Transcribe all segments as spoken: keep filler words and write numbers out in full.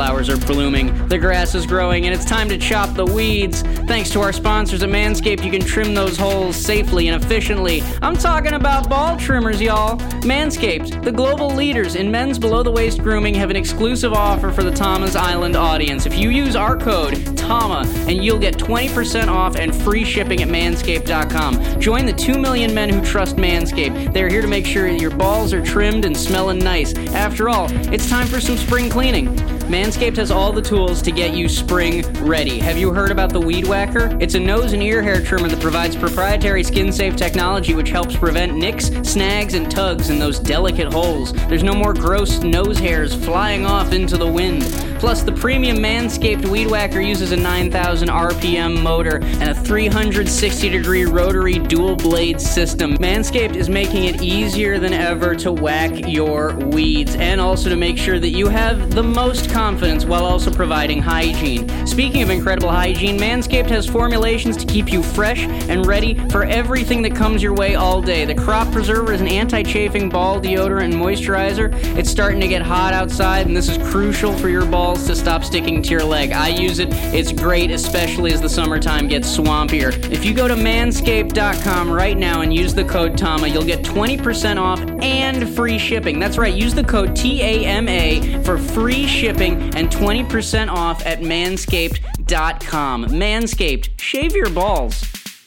flowers are blooming, the grass is growing, and it's time to chop the weeds. Thanks to our sponsors at Manscaped, you can trim those holes safely and efficiently. I'm talking about ball trimmers, y'all. Manscaped, the global leaders in men's below-the-waist grooming, have an exclusive offer for the Tama's Island audience. If you use our code, TAMA, and you'll get twenty percent off and free shipping at manscaped dot com. Join the two million men who trust Manscaped. They're here to make sure your balls are trimmed and smelling nice. After all, it's time for some spring cleaning. Manscaped has all the tools to get you spring ready. Have you heard about the Weed Whacker? It's a nose and ear hair trimmer that provides proprietary skin-safe technology which helps prevent nicks, snags, and tugs in those delicate holes. There's no more gross nose hairs flying off into the wind. Plus, the premium Manscaped Weed Whacker uses a nine thousand R P M motor and a three hundred sixty degree rotary dual-blade system. Manscaped is making it easier than ever to whack your weeds, and also to make sure that you have the most confidence while also providing hygiene. Speaking of incredible hygiene, Manscaped has formulations to keep you fresh and ready for everything that comes your way all day. The Crop Preserver is an anti-chafing ball deodorant and moisturizer. It's starting to get hot outside, and this is crucial for your balls to stop sticking to your leg. I use it. It's great, especially as the summertime gets swampier. If you go to manscaped dot com right now and use the code TAMA, you'll get twenty percent off and free shipping. That's right. Use the code T A M A for free shipping and twenty percent off at manscaped dot com. Manscaped. Shave your balls.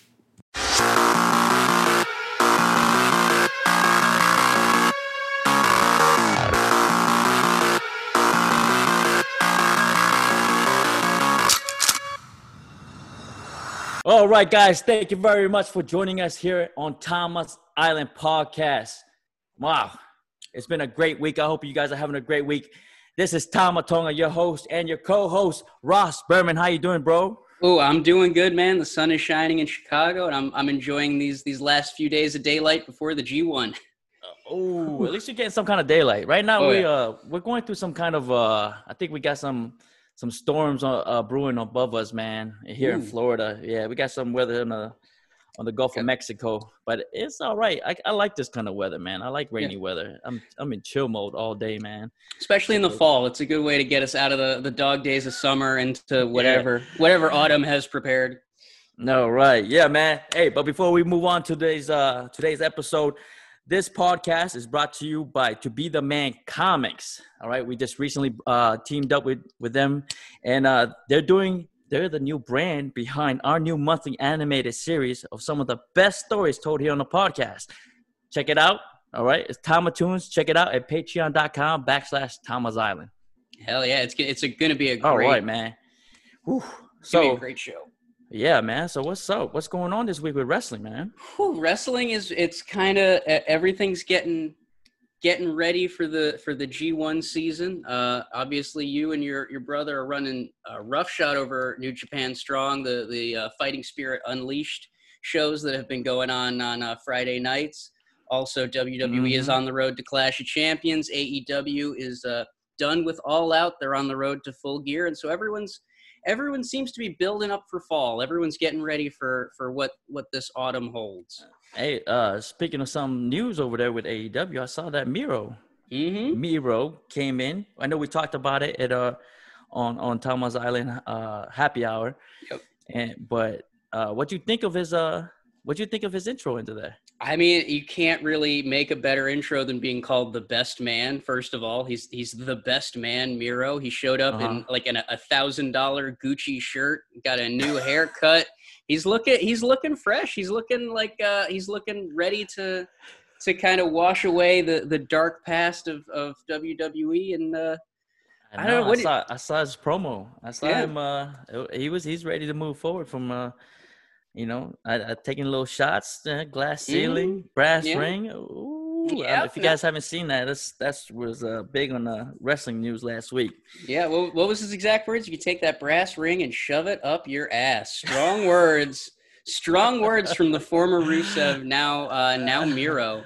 All right, guys, thank you very much for joining us here on Tama's Island Podcast. Wow, it's been a great week. I hope you guys are having a great week. This is Tama Tonga, your host, and your co-host, Ross Berman. How you doing, bro? Oh, I'm doing good, man. The sun is shining in Chicago, and I'm I'm enjoying these these last few days of daylight before the G one. Uh, oh, at least you're getting some kind of daylight. Right now, oh, we yeah. uh we're going through some kind of uh I think we got some. Some storms uh, uh, brewing above us, man, here Ooh. in Florida. Yeah, we got some weather on the on the Gulf okay. of Mexico, but it's all right. I, I like this kind of weather, man. I like rainy yeah. weather. I'm I'm in chill mode all day, man. Especially in the fall, it's a good way to get us out of the, the dog days of summer into whatever yeah. whatever autumn has prepared. No, right, yeah, man. Hey, but before we move on to today's uh today's episode. This podcast is brought to you by To Be The Man Comics. All right, we just recently uh, teamed up with, with them, and uh, they're doing they're the new brand behind our new monthly animated series of some of the best stories told here on the podcast. Check it out. All right, it's Tamatoons. Check it out at patreon dot com backslash Tama's Island. Hell yeah, it's it's going to be a great. All right, man. Whew. So a great show. Yeah, man. So what's up? What's going on this week with wrestling, man? Whew, wrestling is it's kind of everything's getting getting ready for the for the G one season. Uh, obviously, you and your your brother are running a roughshod over New Japan Strong, the the uh, Fighting Spirit Unleashed shows that have been going on on uh, Friday nights. Also, W W E mm-hmm. is on the road to Clash of Champions. A E W is uh, done with All Out. They're on the road to Full Gear, and so everyone's. Everyone seems to be building up for fall. Everyone's getting ready for, for what, what this autumn holds. Hey, uh, speaking of some news over there with A E W, I saw that Miro. Mm-hmm. Miro came in. I know we talked about it at uh on on Tama's Island uh, happy hour. Yep. And but uh, what do you think of his uh what do you think of his intro into there? I mean, you can't really make a better intro than being called the best man. First of all, he's he's the best man, Miro. He showed up uh-huh. in like an, a thousand dollar Gucci shirt, got a new haircut. He's looking he's looking fresh. He's looking like uh, he's looking ready to to kind of wash away the, the dark past of, of W W E. And uh, I, know, I don't know what I saw. I saw his promo. I saw yeah. him. Uh, he was he's ready to move forward from. Uh, You know, I, I taking little shots, uh, glass ceiling, mm-hmm. brass yeah. ring. Ooh, yeah, um, if you guys haven't seen that, that's that's was uh, big on the wrestling news last week. Yeah, what, what was his exact words? You could take that brass ring and shove it up your ass. Strong words, strong words from the former Rusev, now uh, now Miro.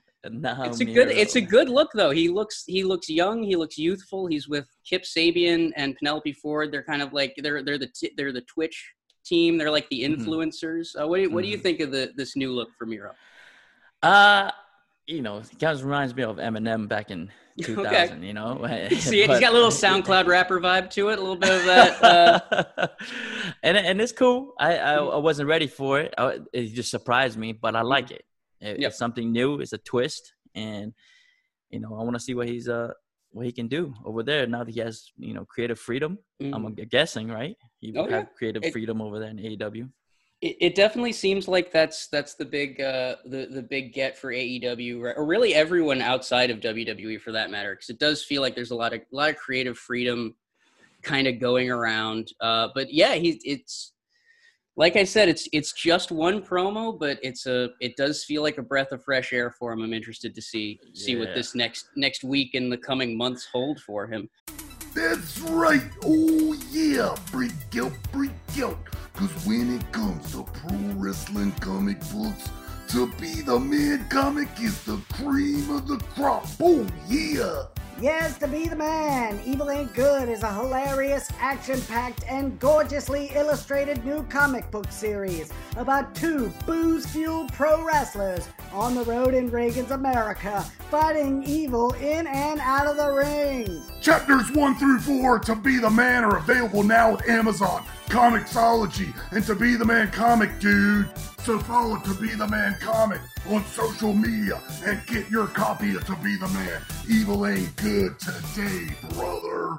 Now it's a Miro. good it's a good look though. He looks he looks young. He looks youthful. He's with Kip Sabian and Penelope Ford. They're kind of like they're they're the t- they're the Twitch team. They're like the influencers. Uh, what do you, what do you think of the this new look for Miro? Uh, you know, it kind of reminds me of Eminem back in two thousand, okay. You know. See, but, he's got a little SoundCloud rapper vibe to it, a little bit of that. Uh... and and it's cool. I, I I wasn't ready for it. I, it just surprised me, but I like it. it yep. It's something new. It's a twist, and you know, I want to see what he's uh what he can do over there now that he has, you know, creative freedom. Mm-hmm. I'm guessing, right? He oh, have yeah. creative it, freedom over there in A E W. It, it definitely seems like that's that's the big uh, the the big get for A E W, or really everyone outside of W W E for that matter, because it does feel like there's a lot of a lot of creative freedom kind of going around. Uh, but yeah, he it's like I said, it's it's just one promo, but it's a it does feel like a breath of fresh air for him. I'm interested to see see yeah. what this next next week and the coming months hold for him. That's right. Oh yeah, freak out, freak out. Cause when it comes to pro wrestling comic books, To Be the Man comic is the cream of the crop. Oh yeah. Yes, To Be the Man, Evil Ain't Good is a hilarious, action-packed, and gorgeously illustrated new comic book series about two booze-fueled pro wrestlers on the road in Reagan's America, fighting evil in and out of the ring. Chapters one through four, To Be the Man, are available now at Amazon, Comixology, and To Be the Man comic, dude. So follow To Be the Man comic on social media and get your copy of To Be the Man. Evil ain't good today, brother.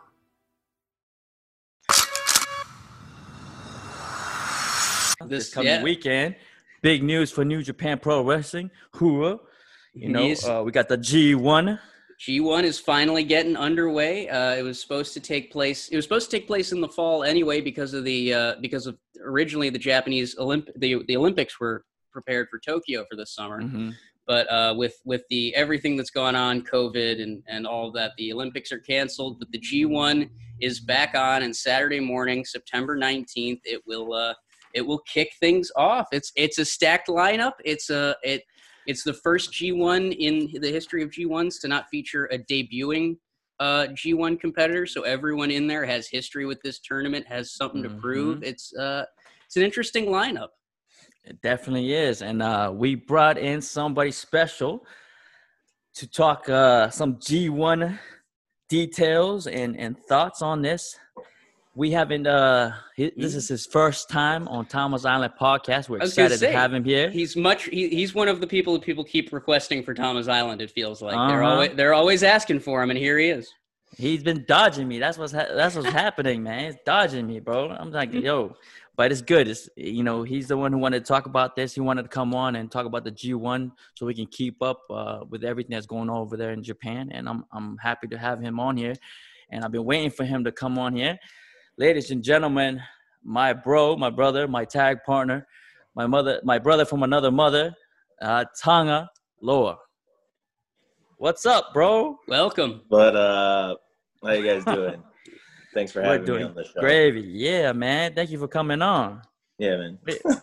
This coming yeah. weekend, big news for New Japan Pro Wrestling. Hoorah. You know, uh, we got the G one. G one is finally getting underway. Uh, it was supposed to take place. It was supposed to take place in the fall anyway because of the uh, because of originally the Japanese Olymp the the Olympics were prepared for Tokyo for this summer. Mm-hmm. But uh, with with the everything that's gone on, COVID and and all of that, the Olympics are canceled. But the G one is back on, and Saturday morning, September nineteenth, it will uh, it will kick things off. It's it's a stacked lineup. It's a it. It's the first G one in the history of G ones to not feature a debuting uh, G one competitor. So everyone in there has history with this tournament, has something mm-hmm. to prove. It's uh, it's an interesting lineup. It definitely is. And uh, we brought in somebody special to talk uh, some G one details and, and thoughts on this. We haven't, uh, he, this is his first time on Tama's Island podcast. We're excited say, to have him here. He's much, he, he's one of the people that people keep requesting for Tama's Island, it feels like. Uh-huh. They're always, they're always asking for him, and here he is. He's been dodging me. That's what's, ha- that's what's happening, man. He's dodging me, bro. I'm like, yo, but it's good. It's, you know, he's the one who wanted to talk about this. He wanted to come on and talk about the G one so we can keep up uh, with everything that's going on over there in Japan. And I'm, I'm happy to have him on here. And I've been waiting for him to come on here. Ladies and gentlemen, my bro, my brother, my tag partner, my mother, my brother from another mother, uh, Tonga Loa. What's up, bro? Welcome. But uh, how you guys doing? Thanks for having me on the show. Gravy, yeah, man. Thank you for coming on. Yeah, man.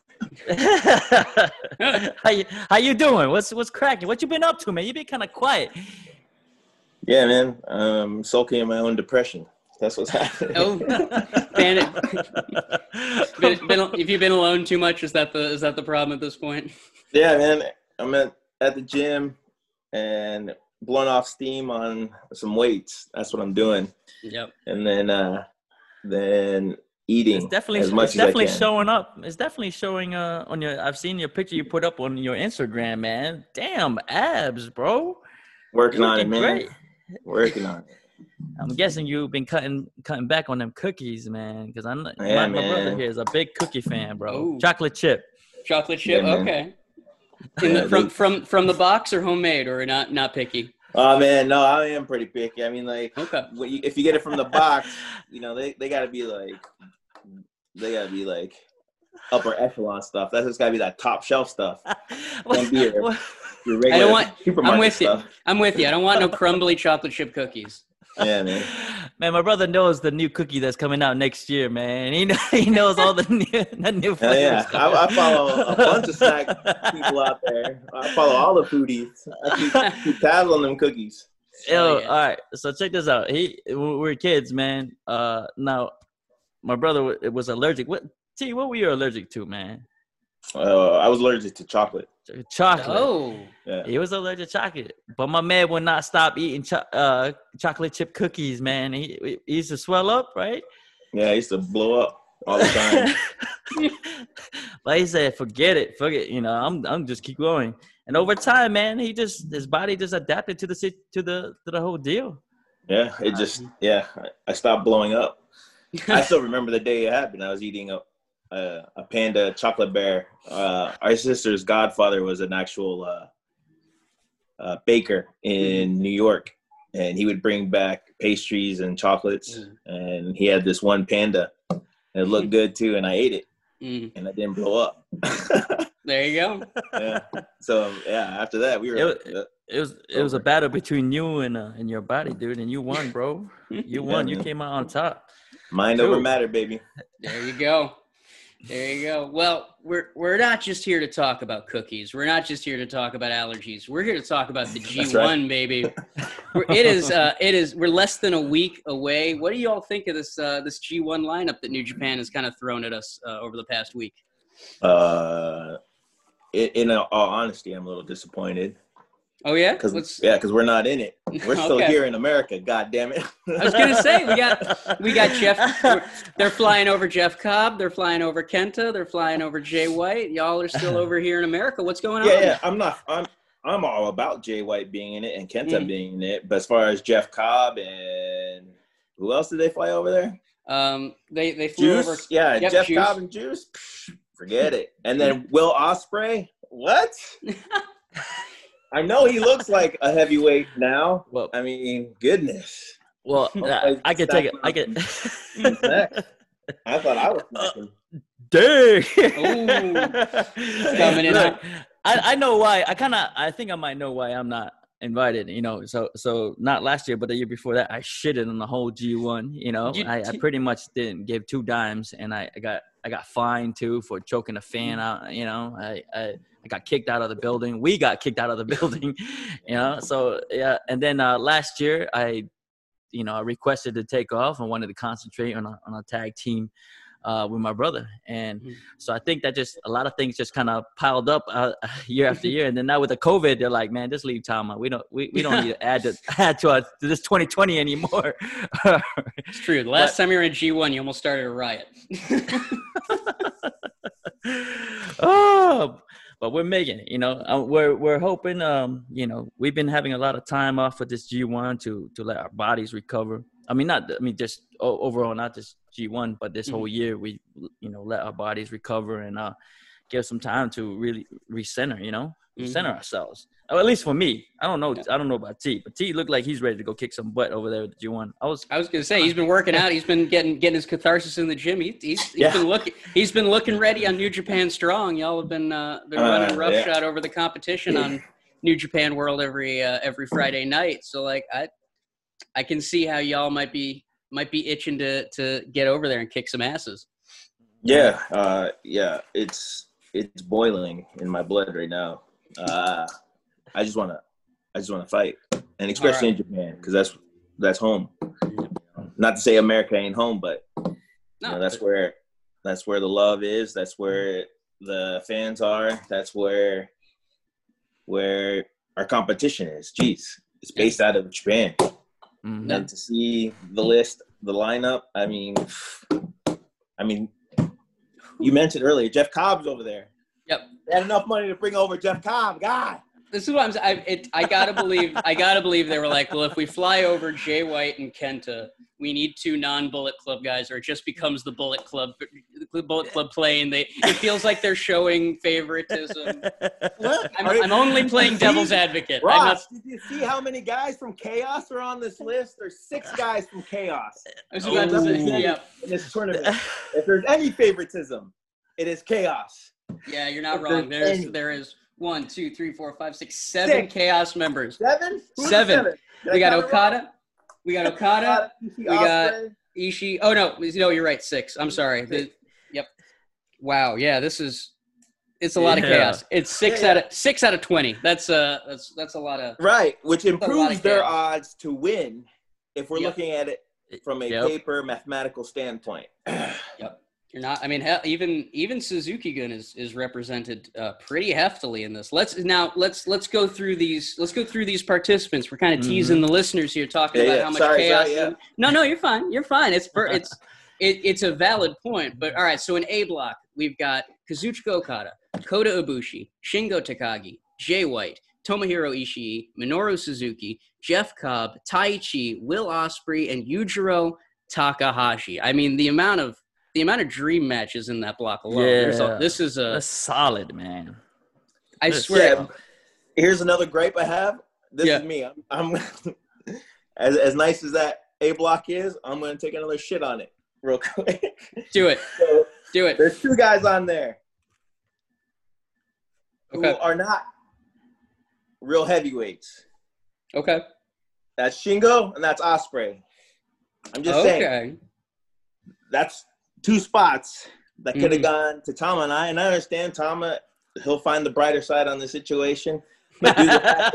how you how you doing? What's what's cracking? What you been up to, man? You been kind of quiet. Yeah, man. Um, sulking in my own depression. That's what's happening. Oh, man, it, been, been, if you've been alone too much, is that the is that the problem at this point? Yeah, man. I'm at, at the gym and blowing off steam on some weights. That's what I'm doing. Yep. And then uh, then eating it's definitely, as much it's definitely as I can. showing up. It's definitely showing uh, on your. I've seen your picture you put up on your Instagram, man. Damn abs, bro. Working on it, man. Great. Working on it. I'm guessing you've been cutting cutting back on them cookies, man. Because I'm yeah, my, my brother here is a big cookie fan, bro. Ooh. Chocolate chip. Chocolate chip. Yeah, okay. In the, from from from the box or homemade or not not picky. Oh man, no, I am pretty picky. I mean, like, okay. you, if you get it from the box, you know, they they gotta be like, they gotta be like upper echelon stuff. That's just gotta be that top shelf stuff. Don't be your, your regular I don't want. supermarket I'm with stuff. you. I'm with you. I don't want no crumbly chocolate chip cookies. Yeah, man. Man, my brother knows the new cookie that's coming out next year, man. He know, he knows all the new the new flavors. Yeah, I, I follow a bunch of snack people out there. I follow all the foodies. I keep, keep tabs on them cookies. Yo, yeah. All right. So check this out. He, we're kids, man. Uh, now, my brother was allergic. What? T, what were you allergic to, man? Uh, I was allergic to chocolate. Chocolate. Oh. Yeah. He was allergic to chocolate. But my man would not stop eating cho- uh, chocolate chip cookies, man. He, he used to swell up, right? Yeah, I used to blow up all the time. Like he said, forget it. Forget, you know, I'm I'm just keep going. And over time, man, he just his body just adapted to the sit- to the to the whole deal. Yeah, it just yeah, I, I stopped blowing up. I still remember the day it happened. I was eating a a, a Panda chocolate bear. Uh, our sister's godfather was an actual uh, uh, baker in New York, and he would bring back pastries and chocolates. Mm. And he had this one Panda, and it looked good too. And I ate it, mm. and I didn't blow up. There you go. Yeah. So yeah, after that we were. It was, uh, it was it was a battle between you and uh, and your body, dude, and you won, bro. You won. Yeah, you came out on top. Mind cool. over matter, baby. There you go. There you go. Well, we're we're not just here to talk about cookies. We're not just here to talk about allergies. We're here to talk about the G one, right. baby. We're, it is uh, it is. We're less than a week away. What do you all think of this uh, this G one lineup that New Japan has kind of thrown at us uh, over the past week? Uh, in, in all honesty, I'm a little disappointed. Oh yeah, because yeah, because we're not in it. We're still okay. here in America. God damn it! I was gonna say we got we got Jeff. They're flying over Jeff Cobb. They're flying over Kenta. They're flying over Jay White. Y'all are still over here in America. What's going on? Yeah, yeah. I'm not. I'm. I'm all about Jay White being in it and Kenta mm. being in it. But as far as Jeff Cobb and who else did they fly over there? Um, they they flew Juice? over. Yeah, yep, Jeff Juice. Cobb and Juice. Psh, forget it. And then Will Ospreay. What? I know he looks like a heavyweight now. Well, I mean, goodness. Well, I, I could take it. I could. I thought I was uh, dang. Coming in. Look, I, I know why. I kind of. I think I might know why I'm not invited. You know, so so not last year, but the year before that, I shitted on the whole G one. You know, you, I, I pretty much didn't give two dimes, and I, I got I got fined too for choking a fan out. You know, I. I I got kicked out of the building. We got kicked out of the building, you know? So, yeah. And then uh, last year, I, you know, I requested to take off and wanted to concentrate on a, on a tag team uh, with my brother. And mm-hmm. so I think that just a lot of things just kind of piled up uh, year after year. And then now with the COVID, they're like, man, just leave Tom out. We don't, we, we don't need to add to, add to, our, to this twenty twenty anymore. It's true. The last but, time you were in G one, you almost started a riot. Oh, but we're making it, you know. Uh, we're we're hoping, um, you know, we've been having a lot of time off with this G one to to let our bodies recover. I mean, not, I mean, just overall, not just G one, but this mm-hmm. whole year, we, you know, let our bodies recover and uh, give some time to really recenter, you know, mm-hmm. recenter ourselves. Or at least for me, I don't know. I don't know about T, but T looked like he's ready to go kick some butt over there with the G one. I was, I was gonna say he's been working out. He's been getting getting his catharsis in the gym. He, he's he's yeah. been looking. He's been looking ready on New Japan Strong. Y'all have been uh, been running uh, roughshod yeah. over the competition on New Japan World every uh, every Friday night. So like I, I can see how y'all might be might be itching to to get over there and kick some asses. Yeah, uh, yeah. It's it's boiling in my blood right now. Uh, I just wanna. I just want to fight, and especially right. in Japan, because that's that's home. Not to say America ain't home, but no, you know, that's where that's where the love is. That's where the fans are. That's where where our competition is. Jeez, it's based out of Japan. Mm-hmm. And to see the list, the lineup. I mean, I mean, you mentioned earlier Jeff Cobb's over there. Yep, they had enough money to bring over Jeff Cobb. God. This is what I'm saying. I, it, I gotta believe. I gotta believe they were like, well, if we fly over Jay White and Kenta, we need two non-Bullet Club guys, or it just becomes the Bullet Club, Bullet Club play, and they. It feels like they're showing favoritism. I'm, I'm only playing devil's advocate. Ross, not, did you see how many guys from Chaos are on this list? There's six guys from Chaos. I was about to say, yeah. In this tournament, if there's any favoritism, it is Chaos. Yeah, you're not if wrong. There's, there's there is. One, two, three, four, five, six, seven six. Chaos members. Seven? Who's seven. seven? We got Okada. We got Okada. We got Ishii. Oh, no. No, you're right. Six. I'm sorry. The, yep. Wow. Yeah, this is – it's a lot yeah. of chaos. It's six, yeah, yeah. out of, six out of twenty. That's, uh, that's, that's a lot of – Right, which improves their odds to win if we're yep. looking at it from a yep. paper mathematical standpoint. Yep. You're not. I mean, he, even even Suzuki-gun is is represented uh, pretty heftily in this. Let's now let's let's go through these. Let's go through these participants. We're kind of mm-hmm. teasing the listeners here, talking yeah, about yeah. how much sorry, chaos. Sorry, yeah. No, no, you're fine. You're fine. It's for, it's it, it's a valid point. But all right, so in A block, we've got Kazuchika Okada, Kota Ibushi, Shingo Takagi, Jay White, Tomohiro Ishii, Minoru Suzuki, Jeff Cobb, Taichi, Will Ospreay, and Yujiro Takahashi. I mean, the amount of the amount of dream matches in that block alone. Yeah, a, this is a That's solid, man. I This- swear. Yeah. Here's another gripe I have. This Yeah. is me. I'm, I'm as as nice as that A block is. I'm gonna take another shit on it real quick. Do it. So, Do it. there's two guys on there who Okay. are not real heavyweights. Okay. That's Shingo and that's Ospreay. I'm just saying Okay. that's two spots that could have Mhm. gone to Tama and I. And I understand Tama, he'll find the brighter side on the situation. But due to the fact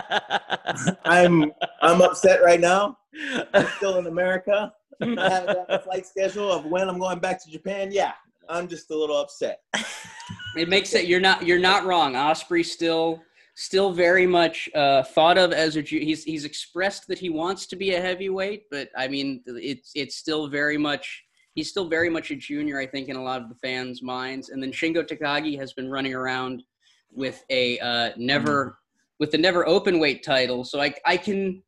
that I'm, I'm I'm upset right now. I'm still in America. I haven't got a flight schedule of when I'm going back to Japan. Yeah, I'm just a little upset. It makes it. You're not. You're not wrong. Ospreay still, still very much uh, thought of as a. ju- He's he's expressed that he wants to be a heavyweight, but I mean, it's it's still very much. He's still very much a junior, I think, in a lot of the fans' minds. And then Shingo Takagi has been running around with a uh, never with the never open weight title. So I I can.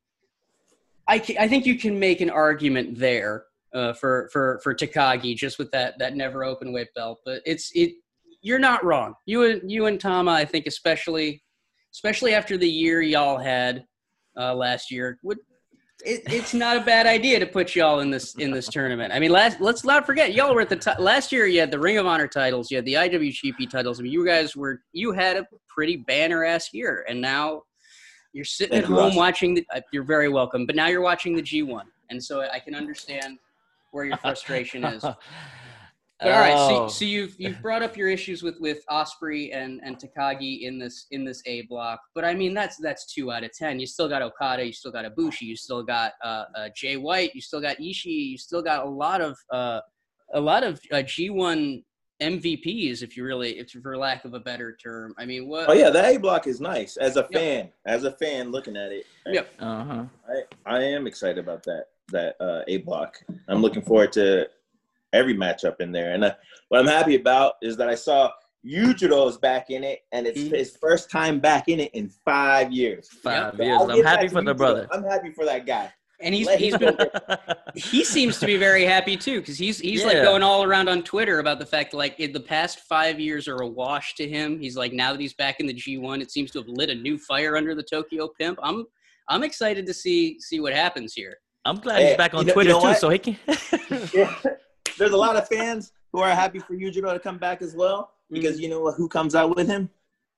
I, can, I think you can make an argument there uh, for, for, for Takagi just with that, that never open weight belt, but it's it. You're not wrong. You and you and Tama, I think, especially especially after the year y'all had uh, last year, would it, it's not a bad idea to put y'all in this in this tournament. I mean, last let's not forget y'all were at the t- last year. You had the Ring of Honor titles, you had the I W G P titles. I mean, you guys were you had a pretty banner ass year, and now. You're sitting Thank at you, home Ross. watching the. Uh, you're very welcome. But now you're watching the G one, and so I can understand where your frustration is. But all right, so, Oh. so you've you've brought up your issues with with Ospreay and and Takagi in this in this A block. But I mean that's that's two out of ten. You still got Okada, you still got Ibushi, you still got uh, uh, Jay White, you still got Ishii, you still got a lot of uh, a lot of uh, G one M V Ps, if you really, if for lack of a better term. I mean, what? Oh yeah, the A block is nice. As a Yep. fan, as a fan looking at it, Yep. Uh-huh. I, I am excited about that that uh, A block. I'm looking forward to every matchup in there. And uh, what I'm happy about is that I saw Yujiro is back in it, and it's Mhm. his first time back in it in five years. Five So years. I'll I'm give happy that to for the Yujiro. brother. I'm happy for that guy. And he's Let he's him been go. he seems to be very happy too, because he's he's like Yeah. going all around on Twitter about the fact that, like, in the past five years are a wash to him. He's like, now that he's back in the G one, it seems to have lit a new fire under the Tokyo Pimp. I'm I'm excited to see see what happens here. I'm glad Hey, he's back on you know- Twitter you know too, what? so he can. Yeah. There's a lot of fans who are happy for Yujiro to come back as well, because you know who comes out with him?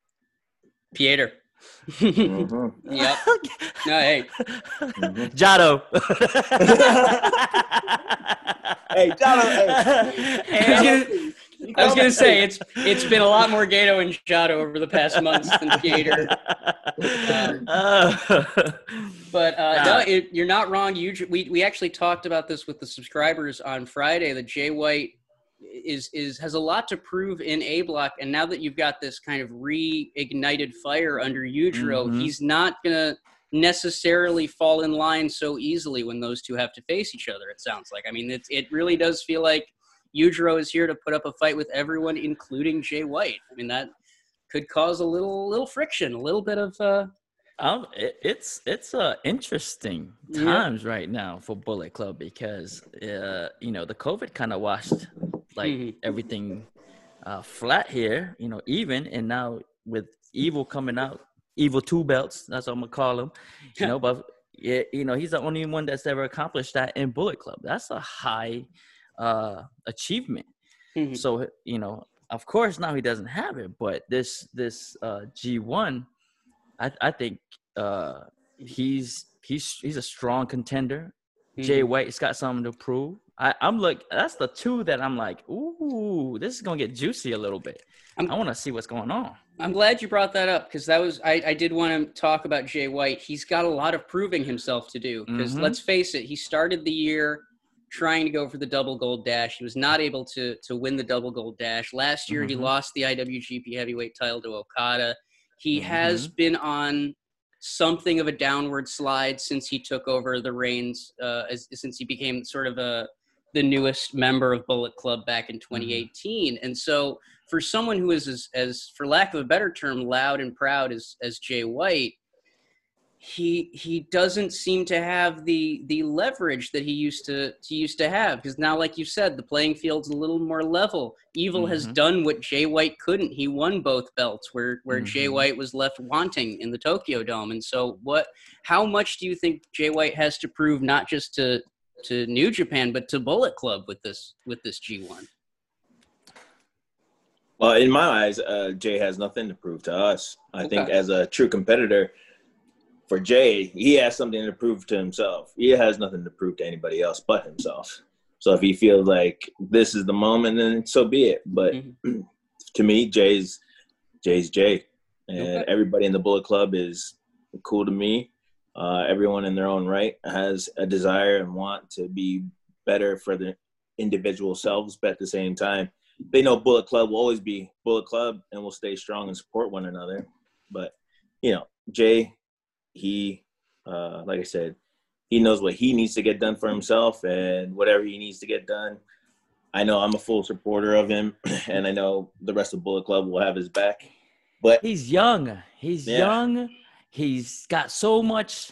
Pieter. Mm-hmm. Yep. No, hey. Jado. Hey, Jado, hey. I was gonna, I was gonna say it's it's been a lot more Gato and Jado over the past months than Pieter. Um, Uh, But uh, Nah. no, it, you're not wrong. You, we we actually talked about this with the subscribers on Friday. That Jay White is is has a lot to prove in A block, and now that you've got this kind of reignited fire under Yujiro, Mhm. he's not gonna necessarily fall in line so easily when those two have to face each other. It sounds like. I mean, it it really does feel like Yujiro is here to put up a fight with everyone, including Jay White. I mean, that could cause a little little friction, a little bit of. Uh, Um, it, it's it's uh, interesting Yeah. times right now for Bullet Club because uh, you know the COVID kind of washed like Mhm. everything uh, flat here, you know, even and now with Evil coming out, Evil two belts, that's what I'm gonna call him, you know, but yeah, you know, he's the only one that's ever accomplished that in Bullet Club. That's a high uh, achievement. Mhm. So you know, of course now he doesn't have it, but this this uh, G one. I, I think uh, he's he's he's a strong contender. Jay Mhm. White's got something to prove. I, I'm like that's the two that I'm like, ooh, this is gonna get juicy a little bit. I'm- I want to see what's going on. I'm glad you brought that up because that was I, I did want to talk about Jay White. He's got a lot of proving himself to do because Mhm. let's face it, he started the year trying to go for the double gold dash. He was not able to to win the double gold dash. Last year, mm-hmm. he lost the I W G P heavyweight title to Okada. He mm-hmm. has been on something of a downward slide since he took over the reins, uh, as, since he became sort of a the newest member of Bullet Club back in twenty eighteen. Mm-hmm. And so for someone who is as, as, for lack of a better term, loud and proud as, as Jay White, he he doesn't seem to have the the leverage that he used to, to used to have, because now, like you said, the playing field's a little more level. Evil mm-hmm. has done what Jay White couldn't. He won both belts, where where mm-hmm. Jay White was left wanting in the Tokyo Dome. And so, what? How much do you think Jay White has to prove, not just to to New Japan, but to Bullet Club with this with this G one? Well, in my eyes, uh, Jay has nothing to prove to us. I okay. think as a true competitor, for Jay, he has something to prove to himself. He has nothing to prove to anybody else but himself. So if he feels like this is the moment, then so be it. But mm-hmm. to me, Jay's Jay's Jay. And okay. everybody in the Bullet Club is cool to me. Uh, everyone in their own right has a desire and want to be better for their individual selves, but at the same time, they know Bullet Club will always be Bullet Club and will stay strong and support one another. But, you know, Jay, he, uh, like I said, he knows what he needs to get done for himself, and whatever he needs to get done. I know I'm a full supporter of him, and I know the rest of Bullet Club will have his back. But he's young. He's yeah. young. He's got so much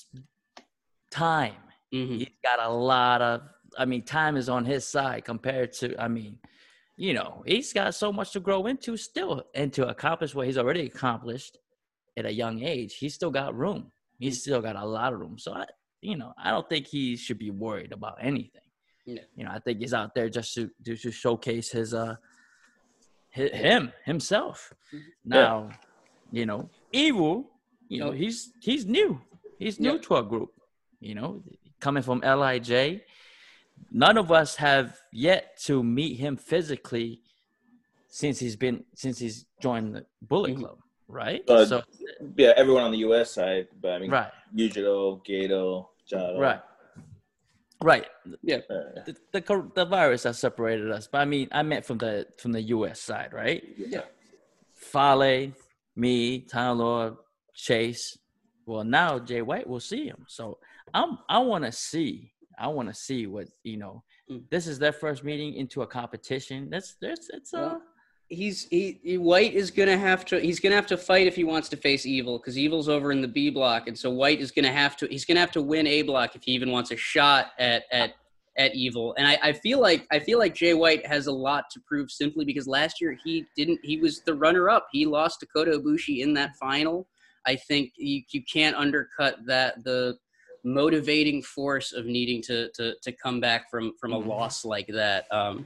time. Mm-hmm. He's got a lot of, I mean, time is on his side compared to, I mean, you know, he's got so much to grow into still, and to accomplish what he's already accomplished at a young age. He's still got room. He's still got a lot of room. So, I, you know, I don't think he should be worried about anything. Yeah. You know, I think he's out there just to, to, to showcase his, uh, his, him, himself. Now, yeah. you know, Evil, you know, he's, he's new. He's new yeah. to our group, you know, coming from L I J. None of us have yet to meet him physically since he's been, since he's joined the Bullet mm-hmm. Club. Right. Uh, so yeah, everyone on the U S side, but I mean, right. Yujiro, Gato, Jado. Right. Right. Yeah. Uh, the, the the virus has separated us, but I mean, I meant from the from the U S side, right? Yeah. Fale, me, Time Lord, Chase. Well, now Jay White will see him. So I'm I want to see. I want to see what you know. Mm. This is their first meeting into a competition. That's there's it's a. Uh, He's he, he White is gonna have to he's gonna have to fight if he wants to face Evil, because Evil's over in the B block, and so White is gonna have to he's gonna have to win A block if he even wants a shot at at at Evil. And I, I feel like I feel like Jay White has a lot to prove, simply because last year he didn't he was the runner up. He lost to Kota Ibushi in that final. I think you you can't undercut that the motivating force of needing to to to come back from from a loss like that. Um,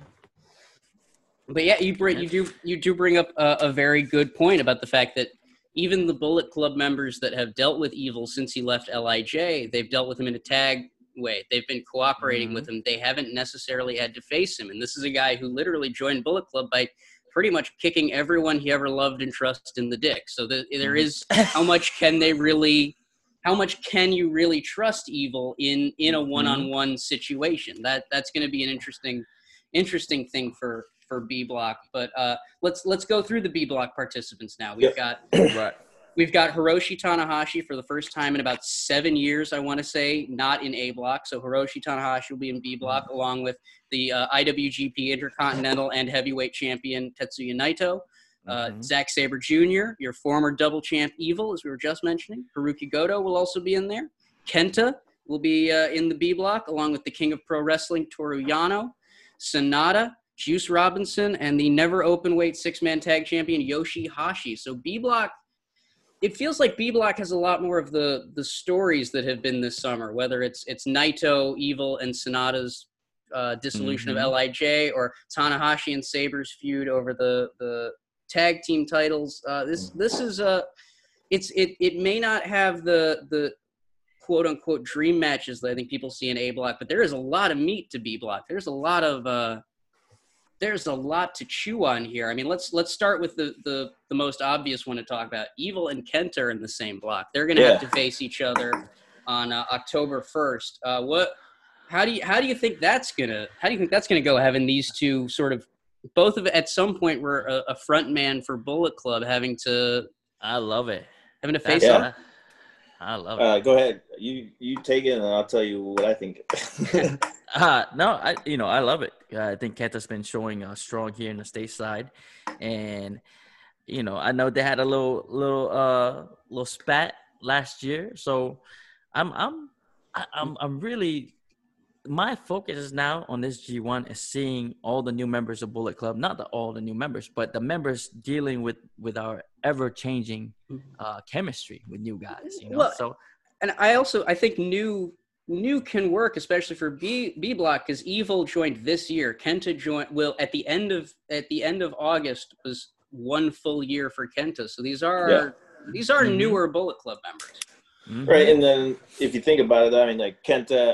But yeah, you bring, you do you do bring up a, a very good point about the fact that even the Bullet Club members that have dealt with Evil since he left L I J, they've dealt with him in a tag way. They've been cooperating mm-hmm. with him. They haven't necessarily had to face him. And this is a guy who literally joined Bullet Club by pretty much kicking everyone he ever loved and trusted in the dick. So the, there is how much can they really, how much can you really trust Evil in in a one-on-one situation? That that's going to be an interesting interesting thing for. for B block, but uh, let's let's go through the B block participants now. We've yeah. got right. we've got Hiroshi Tanahashi for the first time in about seven years, I want to say, not in A block. So Hiroshi Tanahashi will be in B block, mm-hmm. along with the uh, I W G P Intercontinental and Heavyweight Champion Tetsuya Naito, uh, mm-hmm. Zack Sabre Junior, your former double champ Evil, as we were just mentioning. Haruki Goto will also be in there. Kenta will be uh, in the B block, along with the King of Pro Wrestling Toru Yano, Sonata, Juice Robinson, and the never open weight six-man tag champion Yoshi-Hashi. So B block, it feels like B block has a lot more of the the stories that have been this summer, whether it's it's Naito, Evil, and Sonata's uh, dissolution mm-hmm. of L I J, or Tanahashi and Sabre's feud over the the tag team titles. Uh, this this is a it's it it may not have the the quote unquote dream matches that I think people see in A block, but there is a lot of meat to B block. There's a lot of uh, There's a lot to chew on here. I mean, let's let's start with the the, the most obvious one to talk about. Evil and Kenta are in the same block. They're going to yeah. have to face each other on uh, October first. Uh, what? How do you how do you think that's gonna how do you think that's gonna go? Having these two sort of both of it at some point were a, a front man for Bullet Club, having to I love it. having to face Yeah. up. I love it. Uh, go ahead. You you take it, and I'll tell you what I think. Uh, no, I you know I love it. Uh, I think Kenta's been showing uh, strong here in the stateside, and you know I know they had a little little uh little spat last year, so I'm I'm I- I'm I'm really my focus is now on this G one is seeing all the new members of Bullet Club, not the, all the new members, but the members dealing with with our ever changing uh, chemistry with new guys. You know, Well, so And I also I think new new can work, especially for B B Block, because Evil joined this year. Kenta joined will at the end of at the end of August was one full year for Kenta. So these are Yeah. these are Mhm. newer Bullet Club members. mhm. Right, and then if you think about it, I mean, like Kenta,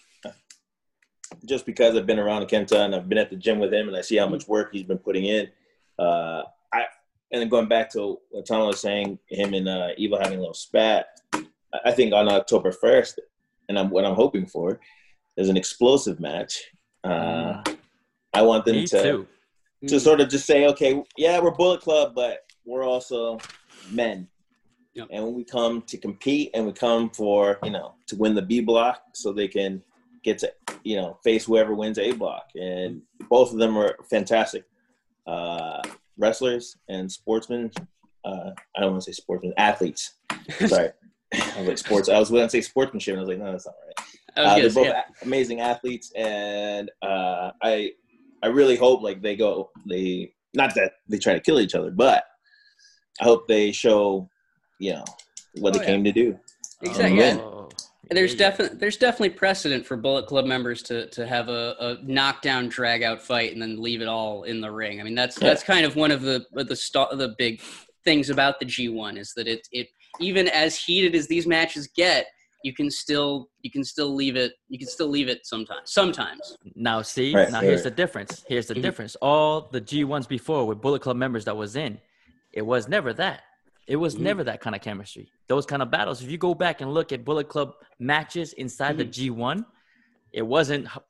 just because I've been around Kenta and I've been at the gym with him and I see how much work he's been putting in, uh, I and then going back to what Tom was saying, him and uh, Evil having a little spat, I think on October first, and I'm what I'm hoping for is an explosive match. Uh, I want them Me to too. to sort of just say, okay, yeah, we're Bullet Club, but we're also men. Yep. And when we come to compete and we come for, you know, to win the B block so they can get to, you know, face whoever wins A block. And both of them are fantastic uh, wrestlers and sportsmen. Uh, I don't want to say sportsmen, athletes. Sorry. I was like sports. I was going to say sportsmanship, and I was like, no, that's not right. I was Uh, gonna they're say, both a- amazing athletes, and uh, I I really hope like they go they not that they try to kill each other, but I hope they show you know what Oh, they yeah. came to do. Exactly. Yeah. Oh, There's yeah. definitely there's definitely precedent for Bullet Club members to to have a, a knockdown drag out fight and then leave it all in the ring. I mean that's Yeah. that's kind of one of the of the st- the big things about the G one is that it it even as heated as these matches get, you can still you can still leave it you can still leave it sometimes sometimes. Now see, Right, now here's right. the difference. Here's the Mhm. difference. All the G ones before with Bullet Club members that was in, it was never that. It was Mhm. never that kind of chemistry. Those kind of battles. If you go back and look at Bullet Club matches inside the Mhm. G one, it wasn't h-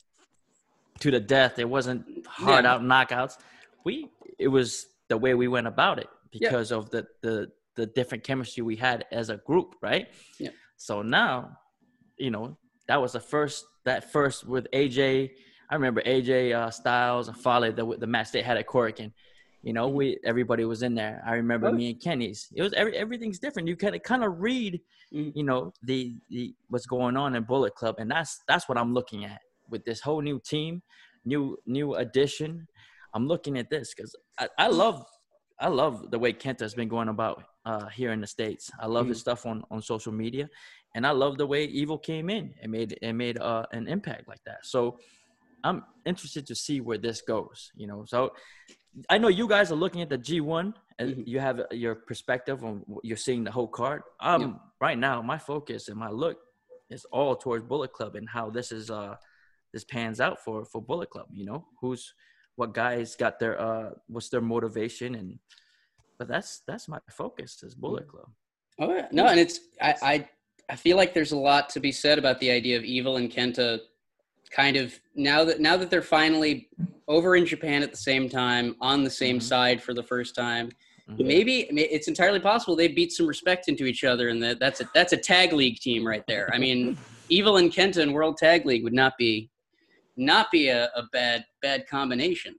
to the death. It wasn't hard Yeah. out knockouts. We it was the way we went about it Yeah. because of the the the different chemistry we had as a group, right? Yeah. So now, you know, that was the first that first with A J. I remember A J uh, Styles and Fale, the the match they had at Corrigan. You know, we everybody was in there. I remember Oh. me and Kenny's. It was every everything's different. You kind of kind of read, Mhm. you know, the the what's going on in Bullet Club, and that's that's what I'm looking at with this whole new team, new new addition. I'm looking at this because I, I love I love the way Kenta's been going about uh, here in the States. I love his stuff on, on social media, and I love the way Evil came in and made and made uh, an impact like that. So I'm interested to see where this goes. You know, so I know you guys are looking at the G one, and Mhm. you have your perspective on what you're seeing the whole card. Um, Yeah. right now, my focus and my look is all towards Bullet Club and how this is uh this pans out for for Bullet Club. You know, who's what guys got their uh what's their motivation, and but that's that's my focus is Bullet Club. Oh yeah. No, and it's I, I I feel like there's a lot to be said about the idea of Evil and Kenta kind of now that now that they're finally over in Japan at the same time on the same Mhm. side for the first time. Mhm. Maybe may- it's entirely possible they beat some respect into each other, and that that's a that's a tag league team right there. I mean, Evil and Kenta in World Tag League would not be not be a, a bad bad combination.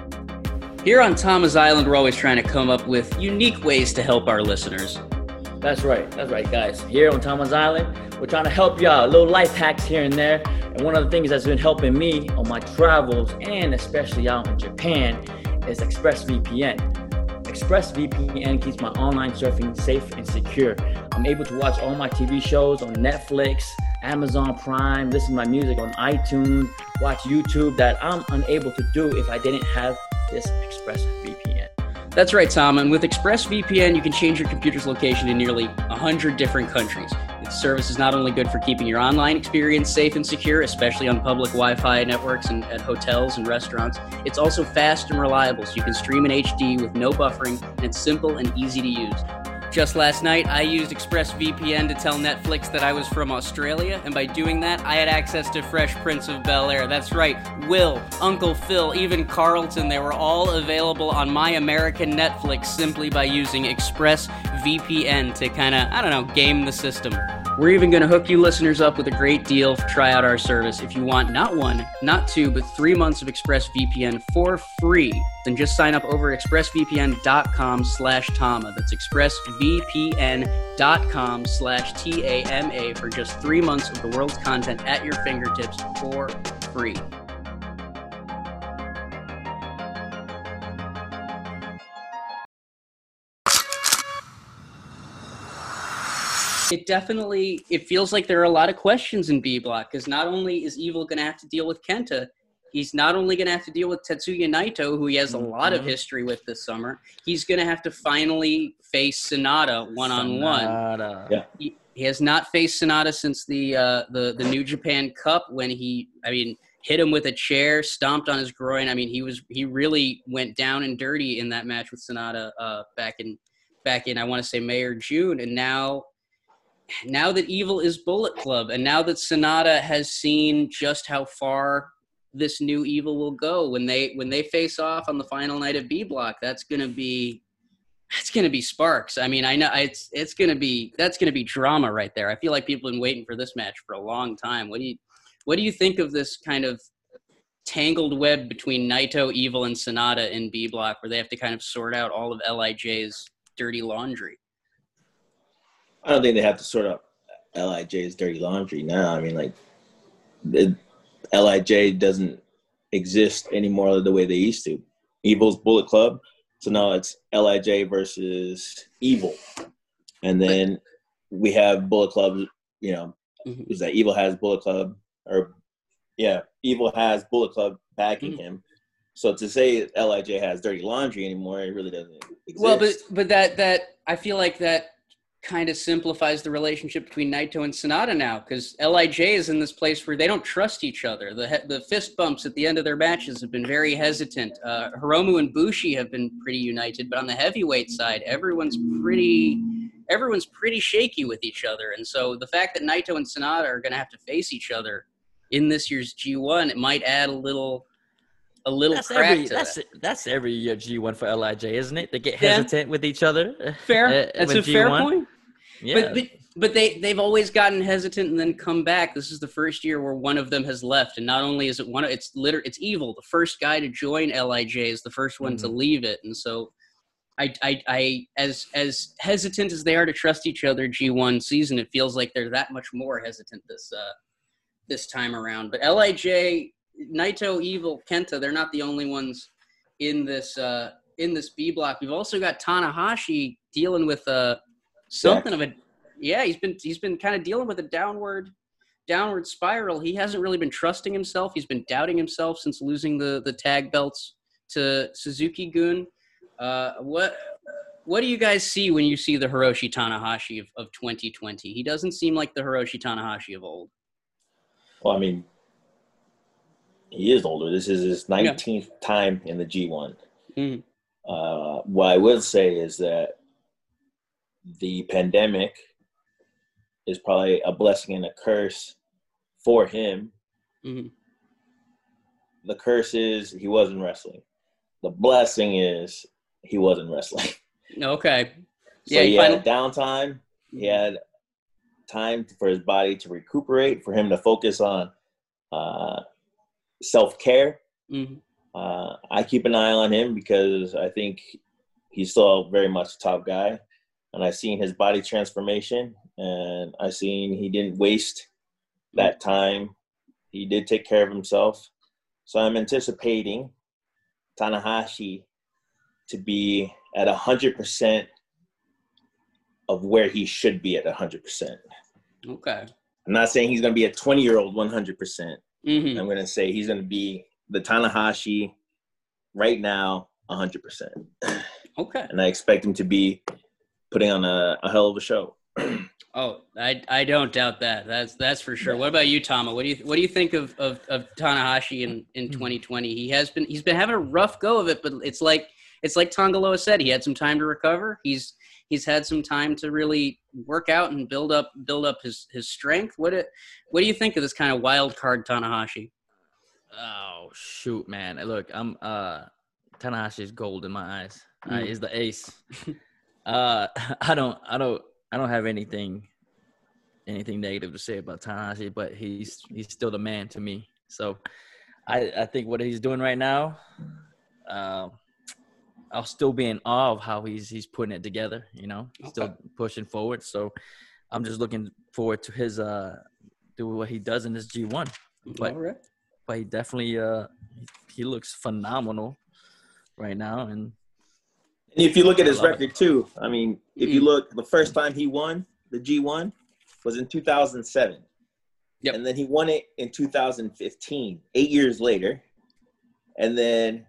Here on Thomas Island, we're always trying to come up with unique ways to help our listeners. That's right. That's right, guys. Here on Thomas Island, we're trying to help y'all. Little life hacks here and there. And one of the things that's been helping me on my travels, and especially out in Japan, is ExpressVPN. ExpressVPN keeps my online surfing safe and secure. I'm able to watch all my T V shows on Netflix, Amazon Prime, listen to my music on iTunes, watch YouTube that I'm unable to do if I didn't have this ExpressVPN. That's right, Tom. And with ExpressVPN, you can change your computer's location in nearly one hundred different countries. Its service is not only good for keeping your online experience safe and secure, especially on public Wi-Fi networks and at hotels and restaurants, it's also fast and reliable, so you can stream in H D with no buffering, and it's simple and easy to use. Just last night, I used ExpressVPN to tell Netflix that I was from Australia, and by doing that, I had access to Fresh Prince of Bel-Air. That's right, Will, Uncle Phil, even Carlton, they were all available on my American Netflix simply by using ExpressVPN to kind of, I don't know, game the system. We're even going to hook you listeners up with a great deal to try out our service. If you want not one, not two, but three months of ExpressVPN for free, then just sign up over expressvpn.com slash Tama. That's expressvpn.com slash T A M A for just three months of the world's content at your fingertips for free. It definitely, it feels like there are a lot of questions in B Block, because not only is Evil going to have to deal with Kenta, he's not only going to have to deal with Tetsuya Naito, who he has a lot of history with this summer, he's going to have to finally face Sonata one-on-one. Sonata. Yeah. He, he has not faced Sonata since the, uh, the, the New Japan Cup, when he, I mean, hit him with a chair, stomped on his groin. I mean, he was, he really went down and dirty in that match with Sonata uh, back in, back in, I want to say May or June. And now, Now that Evil is Bullet Club, and now that Sonata has seen just how far this new Evil will go when they when they face off on the final night of B Block, that's gonna be that's gonna be sparks. I mean, I know it's it's gonna be that's gonna be drama right there. I feel like people have been waiting for this match for a long time. What do you what do you think of this kind of tangled web between Naito, Evil, and Sonata in B Block, where they have to kind of sort out all of L I J's dirty laundry? I don't think they have to sort out L I J's dirty laundry now. I mean, like, the, L I J doesn't exist anymore the way they used to. Evil's Bullet Club, so now it's L I J versus Evil. And then we have Bullet Club, you know, mm-hmm. is that Evil has Bullet Club, or, yeah, Evil has Bullet Club backing mm-hmm. him. So to say L I J has dirty laundry anymore, it really doesn't exist. Well, but but that, that I feel like that kind of simplifies the relationship between Naito and Sonata now, because L I J is in this place where they don't trust each other. The the fist bumps at the end of their matches have been very hesitant. Uh, Hiromu and Bushi have been pretty united, but on the heavyweight side, everyone's pretty everyone's pretty shaky with each other. And so the fact that Naito and Sonata are going to have to face each other in this year's G one, it might add a little a little that's crack every, to that's, that. That's every year G one for L I J, isn't it? They get Yeah. hesitant with each other. Fair. uh, That's with a fair G one. point. Yeah. But, but but they they've always gotten hesitant and then come back. This is the first year where one of them has left, and not only is it one, it's liter it's Evil. The first guy to join L I J is the first one Mm-hmm. to leave it, and so I I I as as hesitant as they are to trust each other G one season, it feels like they're that much more hesitant this uh this time around. But L I J, Naito, Evil, Kenta, they're not the only ones in this uh in this B block. We've also got Tanahashi dealing with uh something of a yeah he's been he's been kind of dealing with a downward downward spiral. He hasn't really been trusting himself. He's been doubting himself since losing the the tag belts to Suzuki-gun. Uh what what do you guys see when you see the Hiroshi Tanahashi of, of twenty twenty? He doesn't seem like the Hiroshi Tanahashi of old. Well, I mean, he is older. This is his nineteenth yeah. time in the G one. Mm-hmm. Uh, what I will say is that the pandemic is probably a blessing and a curse for him. Mm-hmm. The curse is he wasn't wrestling. The blessing is he wasn't wrestling. Okay. So Yeah, he finally- had downtime. He had time for his body to recuperate, for him to focus on uh, self-care. Mm-hmm. Uh, I keep an eye on him because I think he's still very much a top guy. And I've seen his body transformation, and I've seen he didn't waste that time. He did take care of himself. So I'm anticipating Tanahashi to be at one hundred percent of where he should be at one hundred percent. Okay. I'm not saying he's going to be a twenty-year-old one hundred percent. Mm-hmm. I'm going to say he's going to be the Tanahashi right now one hundred percent. Okay. And I expect him to be putting on a, a hell of a show. Oh, I I don't doubt that. That's that's for sure. What about you, Tama? What do you what do you think of, of, of Tanahashi in, in twenty twenty? He has been he's been having a rough go of it, but it's like it's like Tongaloa said, he had some time to recover. He's he's had some time to really work out and build up build up his, his strength. What it, what do you think of this kind of wild card Tanahashi? Oh shoot, man! Look, I'm uh, Tanahashi's gold in my eyes. Mm. Uh, he's the ace. uh, I don't, I don't, I don't have anything, anything negative to say about Tanahashi, but he's he's still the man to me. So, I I think what he's doing right now, uh, I'll still be in awe of how he's he's putting it together. You know, Okay. still pushing forward. So, I'm just looking forward to his uh, do what he does in this G one. But All right. but he definitely uh, he looks phenomenal right now. And And if you look at I his love record too, I mean, if you look, the first time he won the G one was in two thousand seven. Yep. And then he won it in two thousand fifteen, eight years later. And then,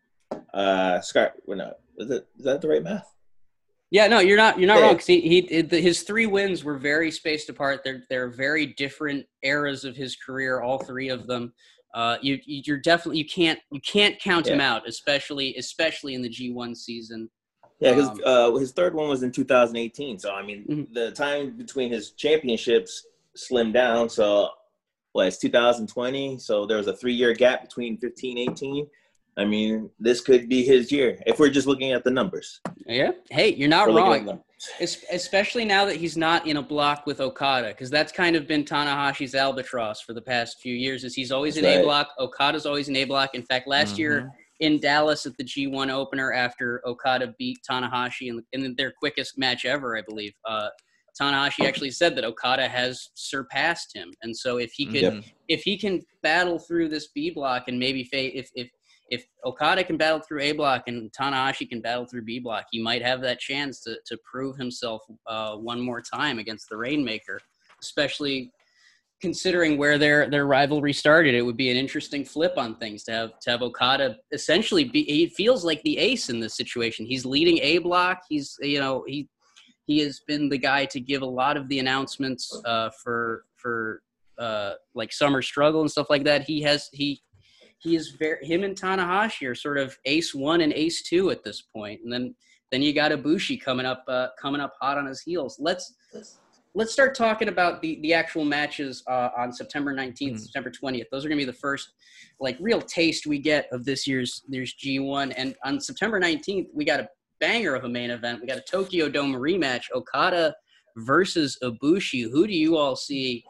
uh, Scott, well, no, is, it, is that the right math? Yeah, no, you're not. You're not Yeah. wrong. 'Cause he, he, it, the, his three wins were very spaced apart. They're they're very different eras of his career. All three of them. Uh, you you're definitely you can't you can't count him Yeah. out, especially especially in the G one season. Yeah, because Um, uh, his third one was in two thousand eighteen. So, I mean, Mhm. the time between his championships slimmed down. So, well, it's two thousand twenty. So, there was a three-year gap between fifteen, eighteen. I mean, this could be his year if we're just looking at the numbers. Yeah. Hey, you're not We're looking at wrong. numbers. Es- especially now that he's not in a block with Okada, because that's kind of been Tanahashi's albatross for the past few years. Is he's always That's in A right. block. Okada's always in A block. In fact, last year in Dallas at the G one opener, after Okada beat Tanahashi in, in their quickest match ever, I believe, uh, Tanahashi actually said that Okada has surpassed him. And so if he could, Mhm. if he can battle through this B block and maybe fa- if if if Okada can battle through A block and Tanahashi can battle through B block, he might have that chance to to prove himself uh, one more time against the Rainmaker, especially considering where their their rivalry started. It would be an interesting flip on things to have to have Okada essentially be. He feels like the ace in this situation. He's leading A block. He's you know he he has been the guy to give a lot of the announcements uh, for for uh, like Summer Struggle and stuff like that. He has he. He is very him and Tanahashi are sort of ace one and ace two at this point, and then then you got Ibushi coming up uh, coming up hot on his heels. Let's let's start talking about the the actual matches uh, on September nineteenth, Mm. September twentieth. Those are gonna be the first like real taste we get of this year's year's G one. And on September nineteenth, we got a banger of a main event. We got a Tokyo Dome rematch: Okada versus Ibushi. Who do you all see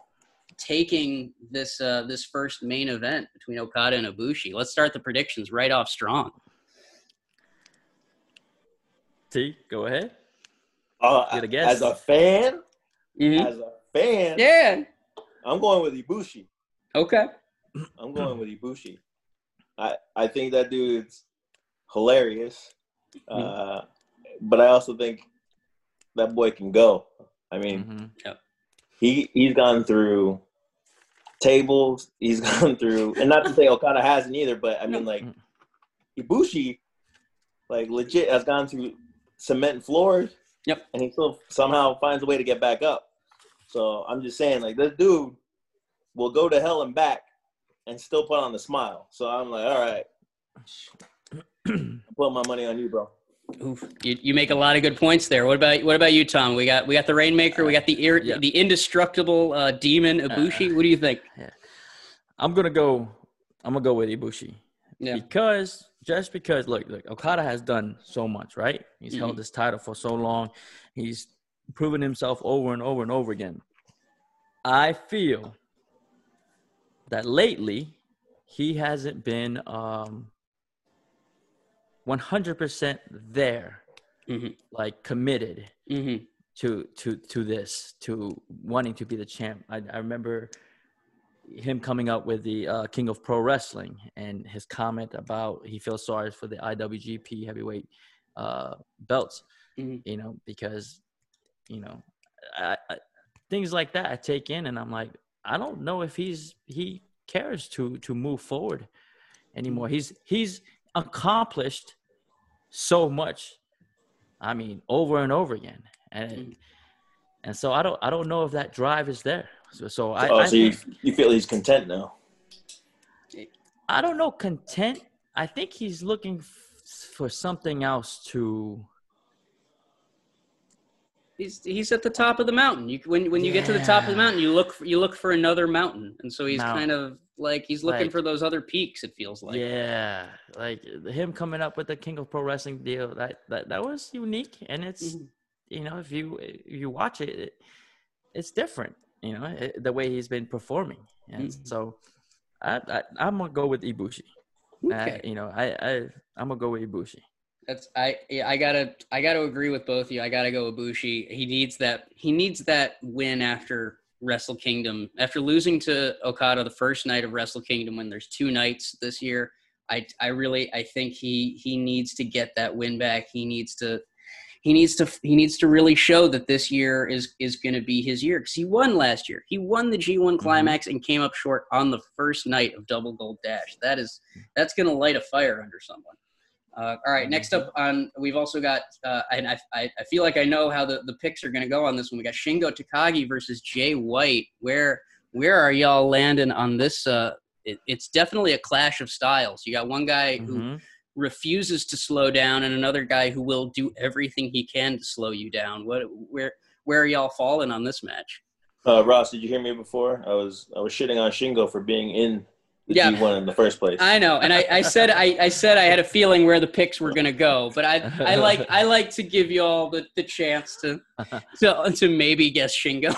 taking this uh, this first main event between Okada and Ibushi? Let's start the predictions right off strong. T, go ahead. Uh, Get a guess. as a fan, Mhm. as a fan, Yeah. I'm going with Ibushi. Okay. I'm going with Ibushi. I, I think that dude's hilarious. Uh, but I also think that boy can go. I mean, Mhm. he, he's gone through tables. He's gone through, and not to say Okada hasn't either, but I mean, like, Ibushi, like, legit has gone through cement floors. Yep. And he still somehow finds a way to get back up. So I'm just saying, like, this dude will go to hell and back and still put on the smile. So I'm like, all right, put my money on you, bro. Oof. You, you make a lot of good points there. What about what about you, Tom? We got we got the Rainmaker. We got the ir- Yeah. the indestructible uh, demon Ibushi. what do you think? I'm gonna go. I'm gonna go with Ibushi Yeah. because just because look, look, Okada has done so much, right? He's Mhm. held this title for so long. He's proven himself over and over and over again. I feel that lately he hasn't been um, one hundred percent there, Mhm. like committed Mm-hmm. to to to this, to wanting to be the champ. I, I remember him coming up with the uh, King of Pro Wrestling and his comment about he feels sorry for the I W G P heavyweight uh, belts, Mhm. you know, because, you know, I, I, things like that I take in and I'm like, I don't know if he's he cares to to move forward anymore. He's he's accomplished so much. I mean, over and over again, and Mhm. and so I don't I don't know if that drive is there. So, so I oh, I, so you, think, you feel he's content now? I don't know content. I think he's looking f- for something else to. He's he's at the top of the mountain. You when when you yeah. get to the top of the mountain, you look for, you look for another mountain, and so he's mountain. kind of like he's looking like, for those other peaks. It feels like. Yeah, like him coming up with the King of Pro Wrestling deal. That that, that was unique, and it's mm-hmm. you know if you if you watch it, it it's different. You know it, the way he's been performing, and mm-hmm. so I, I I'm gonna go with Ibushi. Okay. Uh, you know I I I'm gonna go with Ibushi. That's I I gotta I gotta agree with both of you. I gotta go Ibushi. He needs that he needs that win after Wrestle Kingdom. After losing to Okada the first night of Wrestle Kingdom when there's two nights this year, I I really I think he he needs to get that win back. He needs to he needs to he needs to really show that this year is is going to be his year because he won last year. He won the G one Climax mm-hmm. and came up short on the first night of Double Gold Dash. That is that's going to light a fire under someone. Uh, all right, next up on we've also got uh, and I, I I feel like I know how the, the picks are going to go on this one. We got Shingo Takagi versus Jay White. Where where are y'all landing on this? Uh, it, it's definitely a clash of styles. You got one guy mm-hmm. who refuses to slow down, and another guy who will do everything he can to slow you down. What where where are y'all falling on this match? Uh, Ross, did you hear me before? I was I was shitting on Shingo for being in. The yeah. G one in the first place. I know, and I, I said I, I said I had a feeling where the picks were going to go, but I I like I like to give you all the, the chance to, to to maybe guess Shingo.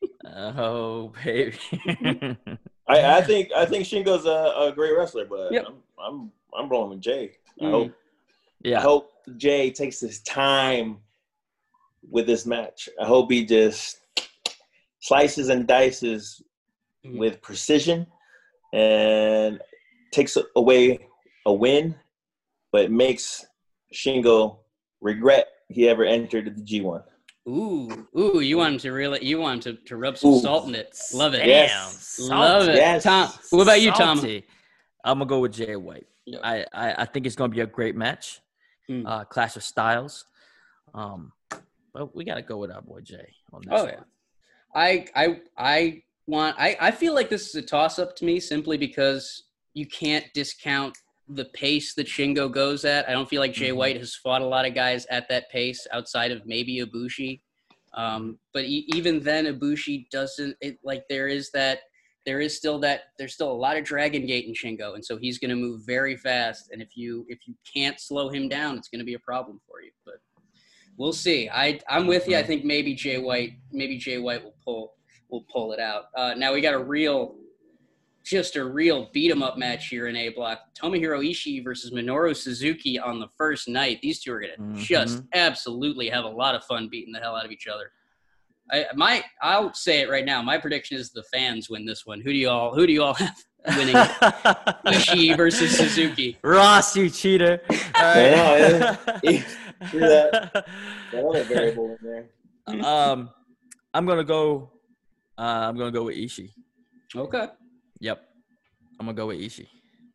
Oh baby, I, I think I think Shingo's a, a great wrestler, but yep. I'm I'm I'm rolling with Jay. I mm. hope yeah. I hope Jay takes his time with this match. I hope he just slices and dices mm. with precision. And takes away a win, but makes Shingo regret he ever entered the G one. Ooh, ooh! You want him to really, you want him to, to rub some ooh. salt in it. Love it. Yes. Love it. Yes. Tom, what about you, Tom? Salty. I'm gonna go with Jay White. Yep. I, I, I think it's gonna be a great match. Mm. Uh, clash of styles. Um, but we gotta go with our boy Jay on this. Oh one. yeah. I I I. Want I, I feel like this is a toss-up to me simply because you can't discount the pace that Shingo goes at. I don't feel like Jay mm-hmm. White has fought a lot of guys at that pace outside of maybe Ibushi. Um, but e- even then, Ibushi doesn't it, like there is that there is still that there's still a lot of Dragon Gate in Shingo, and so he's going to move very fast. And if you if you can't slow him down, it's going to be a problem for you. But we'll see. I I'm with you. I think maybe Jay White maybe Jay White will pull. We'll pull it out. Uh, now we got a real, just a real beat 'em up match here in A Block. Tomohiro Ishii versus Minoru Suzuki on the first night. These two are gonna mm-hmm. just absolutely have a lot of fun beating the hell out of each other. I my I'll say it right now. My prediction is the fans win this one. Who do you all Who do you all have winning? Ishii versus Suzuki. Ross, you cheater! All right. I know. that other variable in there. Um, I'm gonna go. Uh, I'm gonna go with Ishii. Okay. Yep. I'm gonna go with Ishii.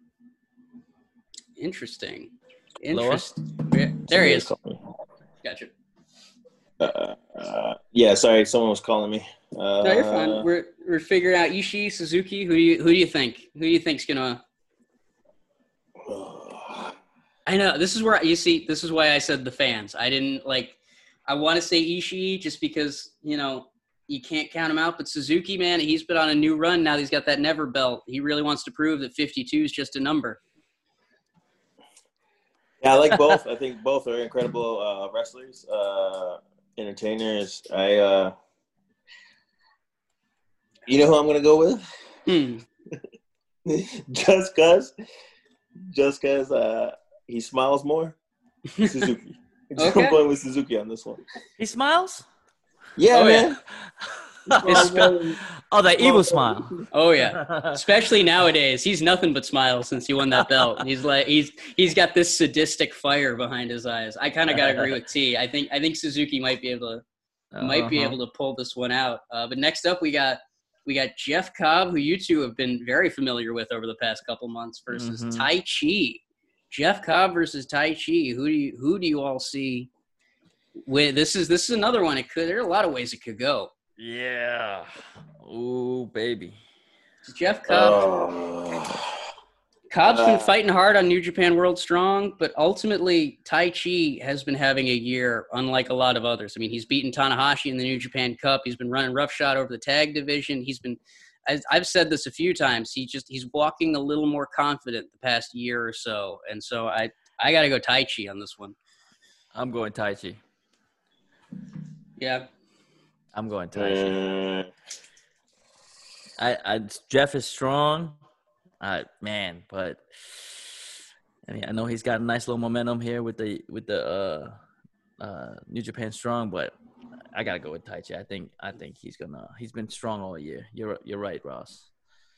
Interesting. Interesting. Yeah, there he is. Gotcha. Uh, uh, yeah, sorry, someone was calling me. Uh, no, you're fine. We're we're figuring out Ishii, Suzuki. Who do you who do you think? Who do you think's gonna? I know this is where you see. This is why I said the fans. I didn't like. I want to say Ishii just because you know. You can't count him out, but Suzuki, man, he's been on a new run now. That he's got that never belt. He really wants to prove that fifty-two is just a number. Yeah, I like both. I think both are incredible uh, wrestlers, uh, entertainers. I, uh, you know who I'm gonna go with? Hmm. just cause, just cause uh, he smiles more. Suzuki. Okay. I'm going with Suzuki on this one. He smiles. Yeah, oh, man. Yeah. Oh, that evil smile. Oh yeah, especially nowadays. He's nothing but smiles since he won that belt. He's like he's he's got this sadistic fire behind his eyes. I kind of got to agree with T. I think I think Suzuki might be able to uh-huh. might be able to pull this one out. Uh, but next up, we got we got Jeff Cobb, who you two have been very familiar with over the past couple months, versus mm-hmm. Tai Chi. Jeff Cobb versus Tai Chi. Who do you who do you all see? With this is this is another one. It could there are a lot of ways it could go. Yeah. Ooh, baby. Jeff Cobb. Oh. Cobb's been Uh, fighting hard on New Japan World Strong, but ultimately Tai Chi has been having a year unlike a lot of others. I mean, he's beaten Tanahashi in the New Japan Cup. He's been running roughshod over the tag division. He's been, as I've said this a few times, he just he's walking a little more confident the past year or so. And so I I got to go Tai Chi on this one. I'm going Tai Chi. Yeah. I'm going Tai Chi. mm, I, I Jeff is strong. Uh, man, but I mean, I know he's got a nice little momentum here with the with the uh, uh, New Japan Strong, but I gotta go with Tai Chi. I think I think he's gonna he's been strong all year. You're you're right, Ross.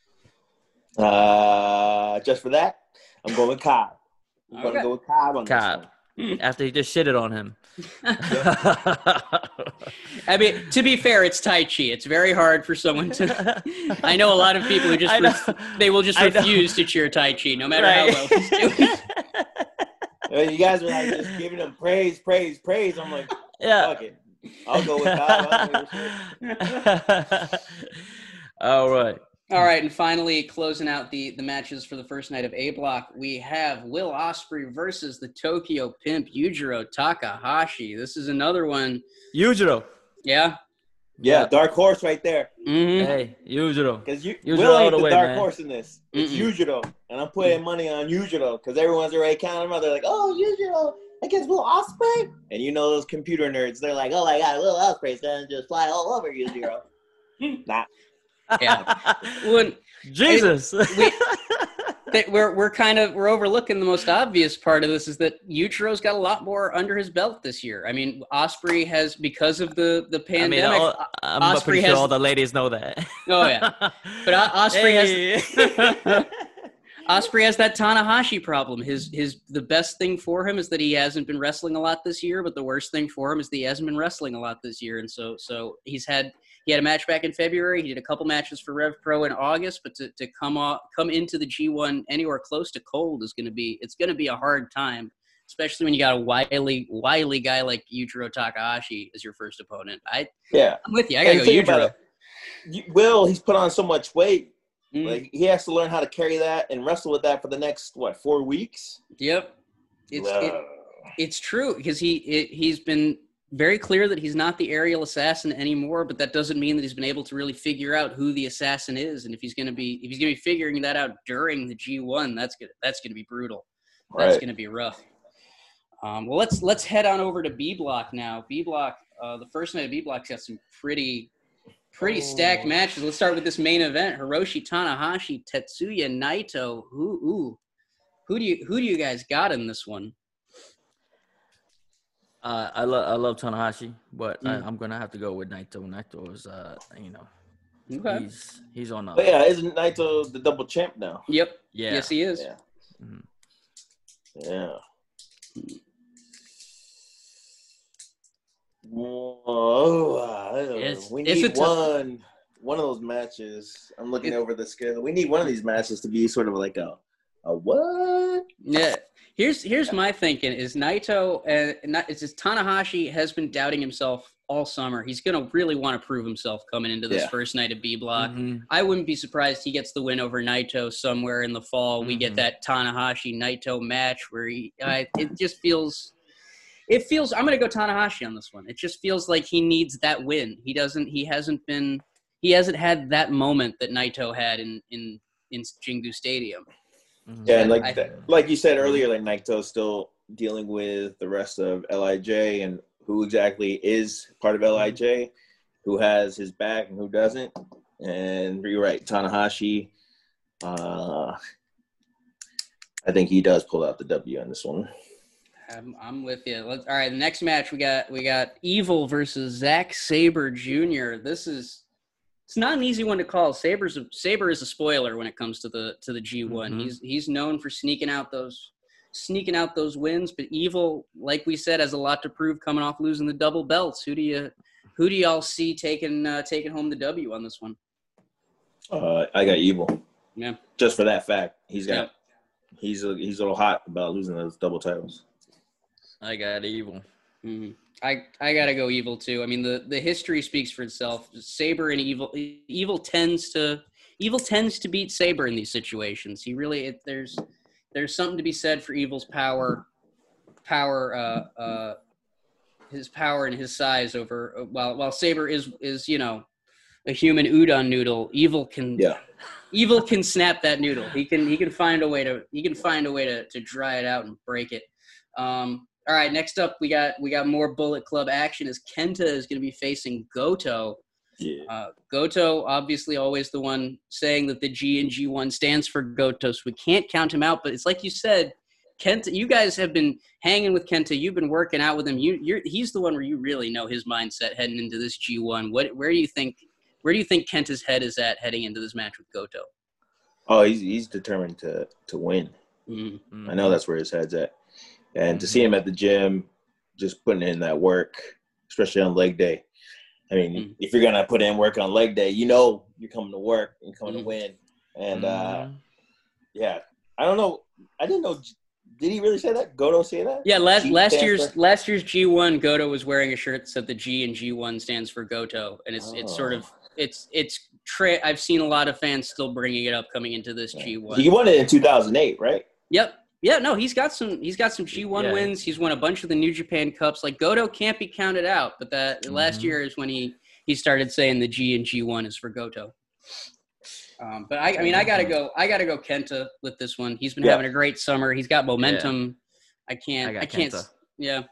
uh, just for that, I'm going with Cobb. I'm Okay. going to go with Cobb on Cobb. this one. After he just shitted on him. I mean, to be fair, it's Tai Chi. It's very hard for someone to. I know a lot of people who just I know. ref- they will just I know. refuse to cheer Tai Chi, no matter Right. how well he's doing. Uh, You guys are like just giving him praise, praise, praise. I'm like, Yeah. fuck it. I'll go with Cobb. I don't give a shit. All right. All right, and finally, closing out the, the matches for the first night of A Block, we have Will Ospreay versus the Tokyo Pimp, Yujiro Takahashi. This is another one. Yujiro. Yeah? Yeah, dark horse right there. Mm-hmm. Hey, Yujiro. Because you, Yujiro Will all ain't the the way, dark man. horse in this. It's Mm-mm. Yujiro. And I'm putting money on Yujiro because everyone's already counting him out. They're like, oh, Yujiro against Will Ospreay? And you know those computer nerds. They're like, oh, my God, Will Ospreay's going to just fly all over Yujiro. Nah. Yeah. When, Jesus. we, that we're we're kind of we're overlooking the most obvious part of this is that Yujiro's got a lot more under his belt this year. I mean, Ospreay has, because of the the I mean, pandemic. all, I'm Ospreay pretty sure has- all the ladies know that. Oh yeah, but O- Ospreay has. Hey. Ospreay has that Tanahashi problem. His his the best thing for him is that he hasn't been wrestling a lot this year, but the worst thing for him is that he hasn't been wrestling a lot this year. And so so he's had he had a match back in February. He did a couple matches for Rev Pro in August, but to, to come off, come into the G one anywhere close to cold is going to be it's going to be a hard time, especially when you got a wily wily guy like Yujiro Takahashi as your first opponent. I Yeah. I'm with you. I gotta And go think about Yujiro. it. You- Will, he's put on so much weight. Mm, Like he has to learn how to carry that and wrestle with that for the next what four weeks. yep, it's Uh, it, it's true because he it, he's been very clear that he's not the aerial assassin anymore, but that doesn't mean that he's been able to really figure out who the assassin is. And if he's gonna be if he's gonna be figuring that out during the G one, that's gonna that's gonna be brutal. That's Right. gonna be rough. Um, well, let's let's head on over to B Block now. B Block, uh, the first night of B Block's got some pretty pretty stacked matches. Let's start with this main event: Hiroshi Tanahashi, Tetsuya Naito. Who ooh, who do you who do you guys got in this one? Uh, I love I love Tanahashi, but Mm. I, I'm gonna have to go with Naito. Naito is, uh, you know, Okay. he's he's on a But yeah, isn't Naito the double champ now? Yep. yeah. Yes, he is. Yeah. Mhm. Yeah. Whoa, uh, It's- we it's need a tough- one one of those matches. I'm looking It- over the schedule. We need one of these matches to be sort of like a a what? Yeah. Here's here's my thinking is Naito and uh, not it's just Tanahashi has been doubting himself all summer. He's gonna really want to prove himself coming into this Yeah. first night of B Block. Mhm. I wouldn't be surprised he gets the win over Naito somewhere in the fall. We get Mhm. that Tanahashi Naito match where he I, it just feels it feels I'm gonna go Tanahashi on this one. It just feels like he needs that win. He doesn't he hasn't been he hasn't had that moment that Naito had in in in Jingu Stadium. Mhm. Yeah, and like I- that, like you said earlier, like Naito's still dealing with the rest of L I J and who exactly is part of L I J, who has his back and who doesn't. And you're right, Tanahashi. Uh, I think he does pull out the W on this one. I'm, I'm with you. Let's, all right, the next match we got we got Evil versus Zack Sabre Junior This is it's not an easy one to call. Sabre's a, Sabre is a spoiler when it comes to the to the G one. Mhm. He's he's known for sneaking out those sneaking out those wins, but Evil, like we said, has a lot to prove coming off losing the double belts. Who do you who do y'all see taking uh, taking home the W on this one? Uh, I got Evil. Yeah. Just for that fact, he's got Yep. he's a, he's a little hot about losing those double titles. I got Evil. Mhm. I, I gotta go Evil too. I mean, the, the history speaks for itself. Sabre and Evil, Evil tends to Evil tends to beat Saber in these situations. He really it, there's there's something to be said for Evil's power, power, uh, uh, his power and his size over. While while Saber is is you know a human udon noodle, Evil can Yeah. Evil can snap that noodle. He can he can find a way to he can find a way to to dry it out and break it. Um, all right, next up we got we got more Bullet Club action as Kenta is going to be facing Goto. Yeah. Uh, Goto, obviously always the one saying that the G in G one stands for Goto, so we can't count him out. But it's like you said, Kenta, you guys have been hanging with Kenta. You've been working out with him. You, you're he's the one where you really know his mindset heading into this G one. What, where do you think, where do you think Kenta's head is at heading into this match with Goto? Oh, he's he's determined to to win. Mm-hmm. I know that's where his head's at. And to see him at the gym, just putting in that work, especially on leg day. I mean, mm-hmm. if you're gonna put in work on leg day, you know you're coming to work and coming mm-hmm. to win. And uh, yeah, I don't know. I didn't know. Did he really say that? Goto say that? Yeah, last G last year's for? last year's G one, Goto was wearing a shirt that said the G in G one stands for Goto, and it's oh. it's sort of it's it's. Tra- I've seen a lot of fans still bringing it up coming into this G one. He won it in two thousand eight, right? Yep. Yeah, no, he's got some he's got some G one yeah. wins. He's won a bunch of the New Japan Cups. Like Goto can't be counted out, but that mm-hmm. last year is when he, he started saying the G in G one is for Goto. Um, but I, I mean, I gotta go. I gotta go Kenta with this one. He's been yeah. having a great summer. He's got momentum. Yeah. I can't. I, I can't. Kenta. Yeah.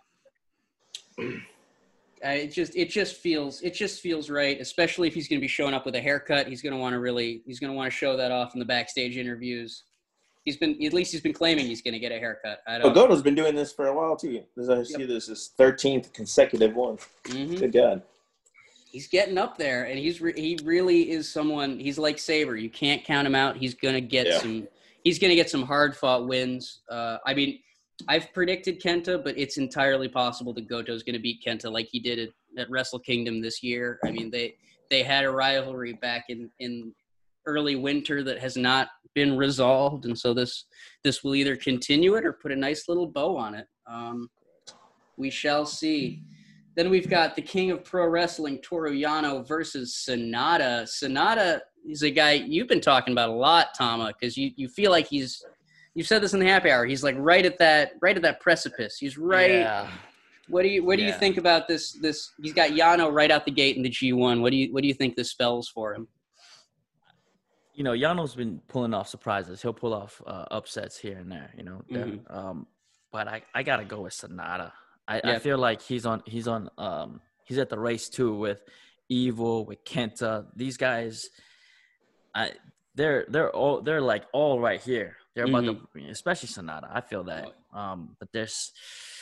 Uh, it just it just feels it just feels right, especially if he's going to be showing up with a haircut. He's going to want to really he's going to want to show that off in the backstage interviews. He's been at least he's been claiming he's going to get a haircut. I don't. Oh, Goto's been doing this for a while too. As I see, yep. this is thirteenth consecutive one. Mm-hmm. Good God. He's getting up there, and he's re- he really is someone. He's like Saber. You can't count him out. He's going to get yeah. some. He's going to get some hard fought wins. Uh, I mean. I've predicted Kenta, but it's entirely possible that Goto's going to beat Kenta like he did at, at Wrestle Kingdom this year. I mean, they they had a rivalry back in, in early winter that has not been resolved, and so this this will either continue it or put a nice little bow on it. Um, we shall see. Then we've got the King of Pro Wrestling, Toru Yano versus Sonata. Sonata is a guy you've been talking about a lot, Tama, because you, you feel like he's – you said this in the happy hour. He's like right at that, right at that precipice. He's right. Yeah. What do you, what do yeah. you think about this? This he's got Yano right out the gate in the G one. What do you, what do you think this spells for him? You know, Yano's been pulling off surprises. He'll pull off uh, upsets here and there. You know, mm-hmm. um, but I, I gotta go with Sonata. I, yeah. I feel like he's on, he's on, um, he's at the race too with Evil, with Kenta. These guys, I, they're, they're all, they're like all right here. They're about mm-hmm. to, especially Sonata. I feel that. Um, but there's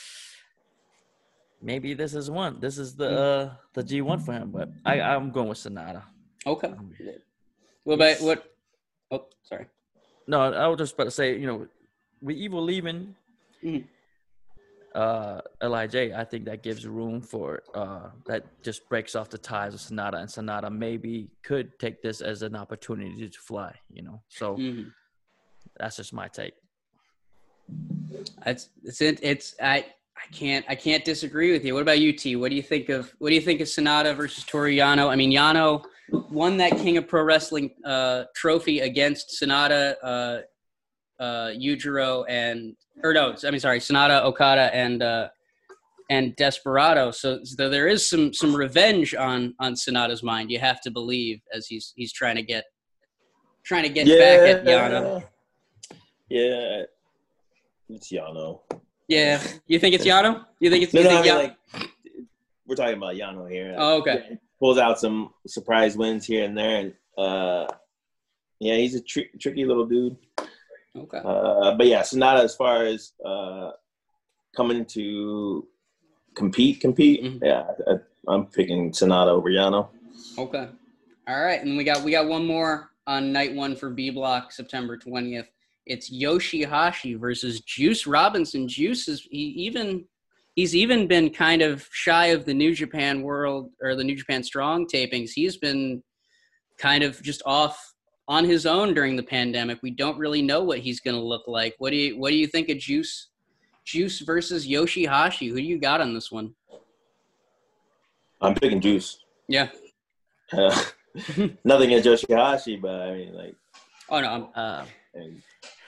maybe this is one. This is the uh, the G one for him. But I, I'm going with Sonata. Okay. What about what? Oh, sorry. No, I was just about to say. You know, with Evil leaving, mm-hmm. uh, L I J, I think that gives room for uh, that just breaks off the ties with Sonata, and Sonata maybe could take this as an opportunity to fly. You know, so. Mm-hmm. That's just my take. It's it's it's I I can't I can't disagree with you. What about you, T? What do you think of what do you think of Sonata versus Toru Yano? I mean, Yano won that King of Pro Wrestling uh, trophy against Sonata, uh, uh, Yujiro, and or no, I mean sorry, Sonata, Okada, and uh, and Desperado. So, so there is some some revenge on on Sonata's mind. You have to believe as he's he's trying to get trying to get yeah. back at Yano. Yeah, it's Yano. Yeah, you think it's Yano? You think it's no, you no, think I mean, Yano? like, we're talking about Yano here. Oh, okay. Yeah, pulls out some surprise wins here and there, and uh, yeah, he's a tr- tricky little dude. Okay. Uh, but yeah, Sonata, as far as uh, coming to compete, compete, mm-hmm. yeah, I, I'm picking Sonata over Yano. Okay. All right, and we got we got one more on night one for B Block, September twentieth. It's Yoshihashi versus Juice Robinson. Juice is he even he's even been kind of shy of the New Japan World or the New Japan Strong tapings. He's been kind of just off on his own during the pandemic. We don't really know what he's going to look like. What do you what do you think of Juice Juice versus Yoshihashi? Who do you got on this one? I'm picking Juice. Yeah. Uh, Nothing against Yoshihashi, but I mean, like, Oh no, I'm, Uh, and-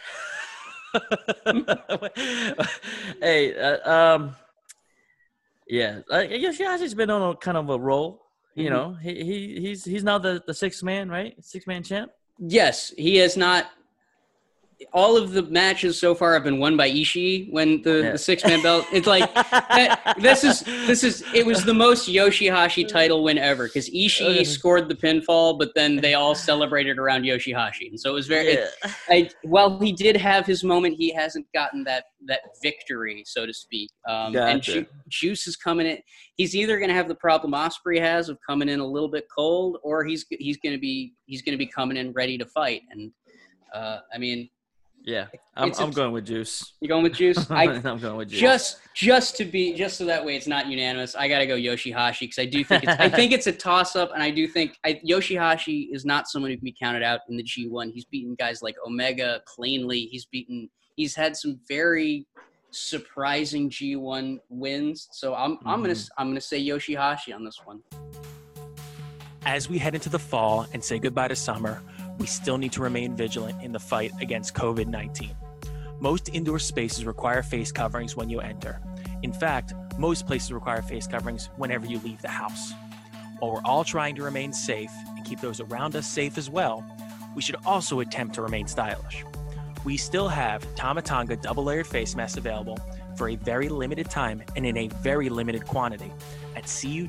hey, uh, um, yeah, uh, Yoshihashi's been on a kind of a roll. You Mhm. know, he, he he's he's now the, the sixth man, right? Six man champ. yes, he has not. All of the matches so far have been won by Ishii when the, Yeah. the six man belt. It's like that, this is this is it was the most Yoshihashi title win ever because Ishii Okay. scored the pinfall, but then they all celebrated around Yoshihashi, and so it was very. It, Yeah. I, while he did have his moment, he hasn't gotten that that victory, so to speak. Um, And Gotcha. Ju- Juice is coming in. He's either going to have the problem Osprey has of coming in a little bit cold, or he's he's going to be he's going to be coming in ready to fight. And uh, I mean, Yeah, I'm It's a- I'm going with Juice. you going with Juice? I I'm going with Juice. just just to be just so that way it's not unanimous. I got to go Yoshihashi because I do think it's I think it's a toss up, and I do think I, Yoshihashi is not someone who can be counted out in the G one. He's beaten guys like Omega cleanly. He's beaten. He's had some very surprising G one wins. So I'm I'm gonna I'm gonna say Yoshihashi on this one. As we head into the fall and say goodbye to summer, we still need to remain vigilant in the fight against COVID nineteen. Most indoor spaces require face coverings when you enter. In fact, most places require face coverings whenever you leave the house. While we're all trying to remain safe and keep those around us safe as well, we should also attempt to remain stylish. We still have Tamatanga double-layered face masks available for a very limited time and in a very limited quantity at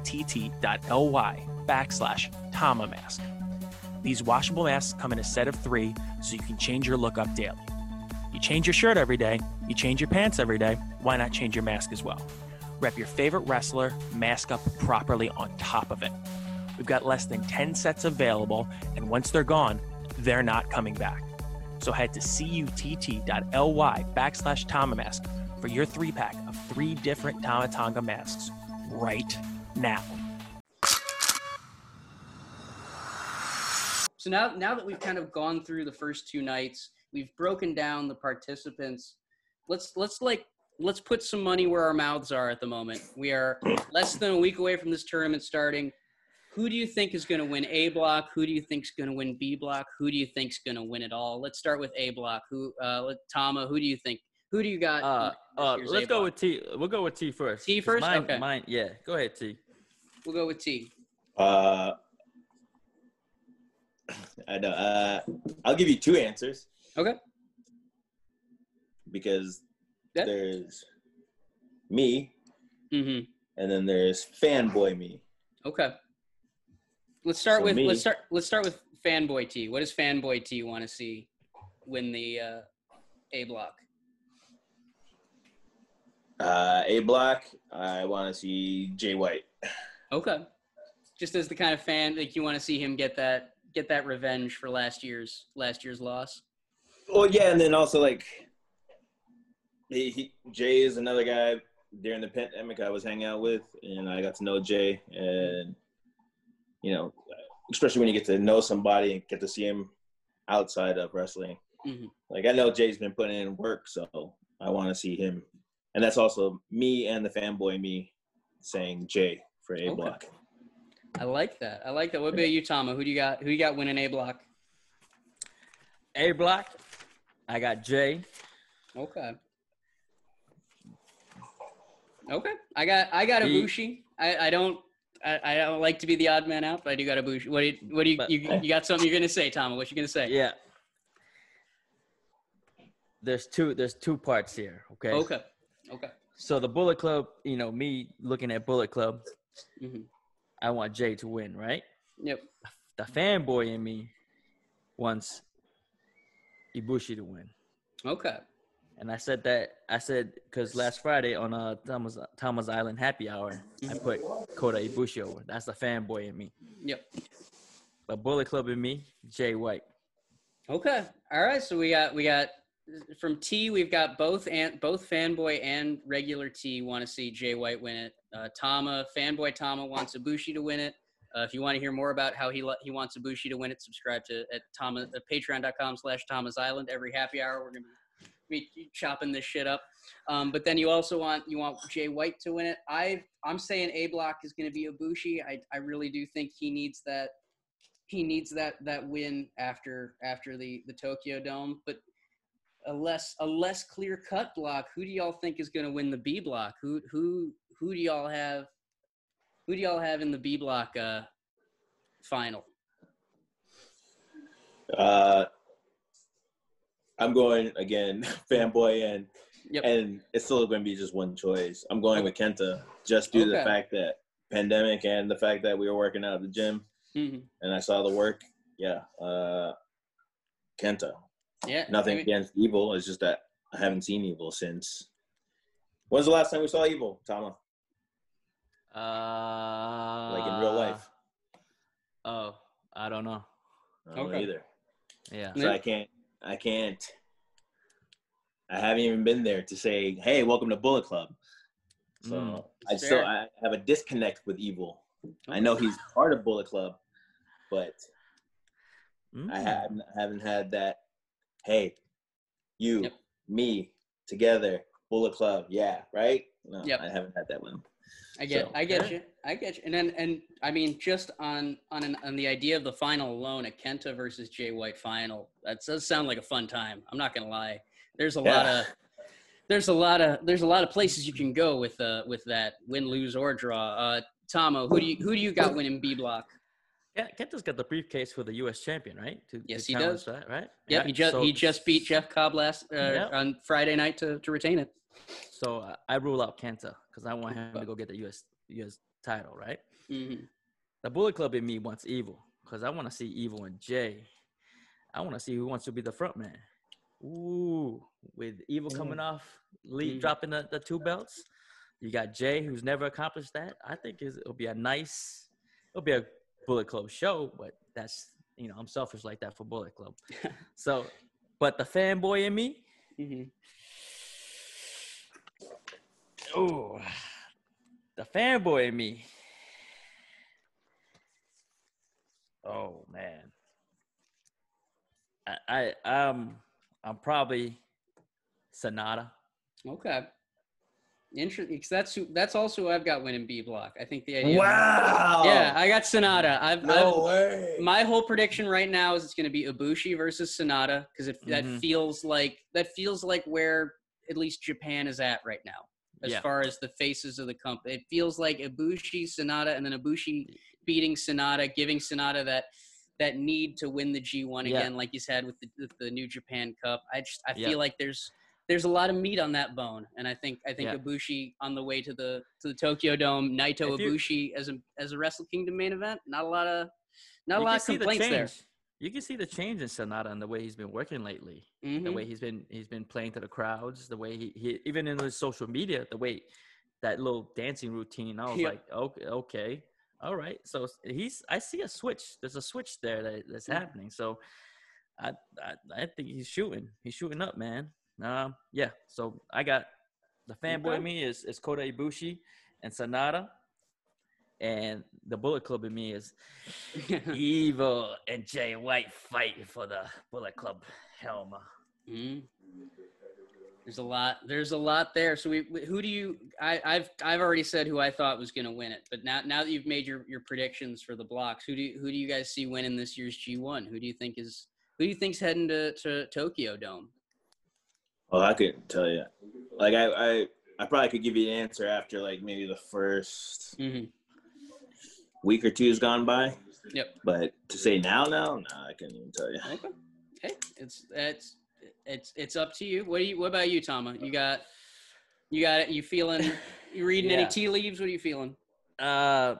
cutt.ly backslash Tama mask. These washable masks come in a set of three so you can change your look up daily. You change your shirt every day, you change your pants every day, why not change your mask as well? Rep your favorite wrestler, mask up properly on top of it. We've got less than ten sets available, and once they're gone, they're not coming back. So head to cutt.ly backslash Tama mask for your three pack of three different Tamatanga masks right now. So now, now that we've kind of gone through the first two nights, we've broken down the participants. Let's let's like let's put some money where our mouths are at the moment. We are less than a week away from this tournament starting. Who do you think is going to win A block? Who do you think is going to win B block? Who do you think is going to win it all? Let's start with A block. Who, uh, let, Tama? Who do you think? Who do you got? Uh, in this uh, year's let's A go block? with T. We'll go with T first. T 'Cause first? Mine, Okay. Mine, yeah. Go ahead, T. We'll go with T. Uh, I know. Uh, I'll give you two answers Okay. because Yeah. there's me Mm-hmm. and then there's fanboy me. Okay. Let's start So with me- let's start let's start with fanboy T. What does fanboy T want to see win the uh, A block? Uh, A block, I want to see Jay White. Okay. Just as the kind of fan like you want to see him get that get that revenge for last year's last year's loss. Well, yeah, and then also like he, he Jay is another guy during the pandemic I was hanging out with, and I got to know Jay, and you know, especially when you get to know somebody and get to see him outside of wrestling. Mhm. Like I know Jay's been putting in work, so I want to see him, and that's also me and the fanboy me saying Jay for A Okay. block. I like that. I like that. What about you, Tama? Who do you got? Who you got winning A block? A block. I got J. Okay. Okay. I got I got B. Ibushi. I, I don't I, I don't like to be the odd man out, but I do got Ibushi. What do you, what do you, But- you you got something you're gonna say, Tama? What you gonna say? Yeah. There's two. There's two parts here. Okay. Okay. Okay. So the Bullet Club, you know, me looking at Bullet Club, hmm I want Jay to win, right? Yep. The fanboy in me wants Ibushi to win. Okay. And I said that I said because last Friday on uh Thomas Thomas Island Happy Hour, I put Kota Ibushi over. That's the fanboy in me. Yep. But Bullet Club in me, Jay White. Okay. All right. So we got we got from T. We've got both and both fanboy and regular T want to see Jay White win it. Uh, Tama fanboy Tama wants Ibushi to win it. Uh, if you want to hear more about how he he wants Ibushi to win it, subscribe to at Tama at patreon.com slash Thomas Island. Every happy hour, we're gonna be chopping this shit up. Um, but then you also want you want Jay White to win it. I I'm saying A block is gonna be Ibushi. I I really do think he needs that he needs that that win after after the the Tokyo Dome, but a less a less clear cut block. Who do y'all think is going to win the B block? Who who who do y'all have? Who do y'all have in the B block uh, final? Uh, I'm going again, fanboy, and Yep. and it's still going to be just one choice. I'm going with Kenta, just due to the Okay. fact that pandemic and the fact that we were working out at the gym, Mm-hmm. and I saw the work. Yeah, uh, Kenta. Yeah. Nothing I mean, against Evil. It's just that I haven't seen Evil since. When's the last time we saw Evil, Tama? Uh, Like in real life? Oh, I don't know. I don't know Okay. either. Yeah. So I can't. I can't. I haven't even been there to say, "Hey, welcome to Bullet Club." So Mm, I fair. still I have a disconnect with Evil. I know he's part of Bullet Club, but mm. I haven't haven't had that. Hey, you, Yep. me, together, Bullet Club. Yeah, right. No, Yep. I haven't had that one. I get, So, I get yeah. you, I get you, and then, and I mean, just on on an, on the idea of the final alone, a Kenta versus Jay White final, that does sound like a fun time. I'm not gonna lie. There's a lot Yeah. of, there's a lot of, there's a lot of places you can go with uh with that win, lose, or draw. Uh, Tomo, who do you who do you got winning B block? Yeah, Kenta's got the briefcase for the U S champion, right? To, Yes, to he challenge does. That, right? Yep, Yeah, he just so- he just beat Jeff Cobb last uh, Yep. on Friday night to, to retain it. So uh, I rule out Kenta because I want him to go get the U S U S title, right? Mm-hmm. The Bullet Club in me wants Evil because I want to see Evil and Jay. I want to see who wants to be the front man. Ooh, with Evil coming off, lead, Mhm. dropping the, the two belts. You got Jay, who's never accomplished that. I think it's, it'll be a nice, it'll be a Bullet Club show, but that's, you know, I'm selfish like that for Bullet Club. So, but the fanboy in me, Mm-hmm. oh, the fanboy in me. Oh man, I, I um I'm probably Sonata. Okay. Interesting, because that's who, that's also who I've got winning B block. I think the idea. Wow. Yeah, I got Sonata. I've, No I've way. my whole prediction right now is it's going to be Ibushi versus Sonata because it that Mhm. feels like that feels like where at least Japan is at right now as Yeah. far as the faces of the company. It feels like Ibushi, Sonata, and then Ibushi beating Sonata, giving Sonata that that need to win the G one Yeah. again, like he's had with the, with the New Japan Cup. I just I Yeah. feel like there's there's a lot of meat on that bone, and I think I think Yeah. Ibushi on the way to the to the Tokyo Dome, Naito If you- Ibushi as a as a Wrestle Kingdom main event. Not a lot of not a You lot can of see the complaints there. change. You can see the change in Sonata and the way he's been working lately. Mhm. The way he's been he's been playing to the crowds. The way he, he even in his social media. The way that little dancing routine. I was Yep. like, okay, okay, all right. So he's I see a switch. There's a switch there that, that's Mhm. happening. So I, I I think he's shooting. He's shooting up, man. Um, yeah. So I got the fanboy Okay. in me is is Kota Ibushi and Sonata. And the Bullet Club in me is Evil and Jay White fighting for the Bullet Club helm. Mhm. There's a lot. There's a lot there. So we, we- who do you? I, I've I've already said who I thought was going to win it. But now now that you've made your, your predictions for the blocks, who do you, who do you guys see winning this year's G one? Who do you think is who do you think's heading to, to Tokyo Dome? Well, I couldn't tell you. Like I, I, I probably could give you an answer after like maybe the first Mm-hmm. week or two has gone by. Yep. But to say now, now, no, I couldn't even tell you. Okay. Hey, it's it's it's it's up to you. What do you? What about you, Tama? You got you got it. You feeling? You reading any Yeah. tea leaves? What are you feeling? Uh,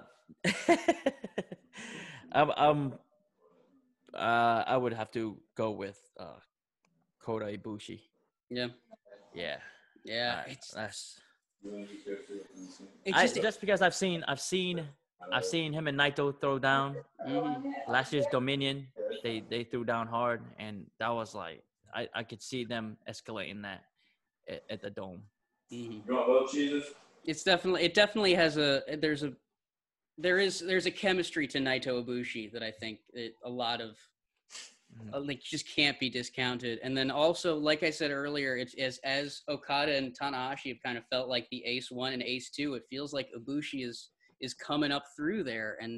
I'm, I'm, uh, I would have to go with uh, Kota Ibushi. Yeah. Yeah, Yeah. I- It's that's it's I, just. just because I've seen, I've seen, I've seen him and Naito throw down. Mhm. Last year's Dominion, they they threw down hard, and that was like I, I could see them escalating that at, at the Dome. Mhm. You want both cheeses? It's definitely it definitely has a there's a there is there's a chemistry to Naito Ibushi that I think it, a lot of Mhm. uh, like just can't be discounted. And then also, like I said earlier, it's as as Okada and Tanahashi have kind of felt like the ace one and ace two. It feels like Ibushi is is coming up through there, and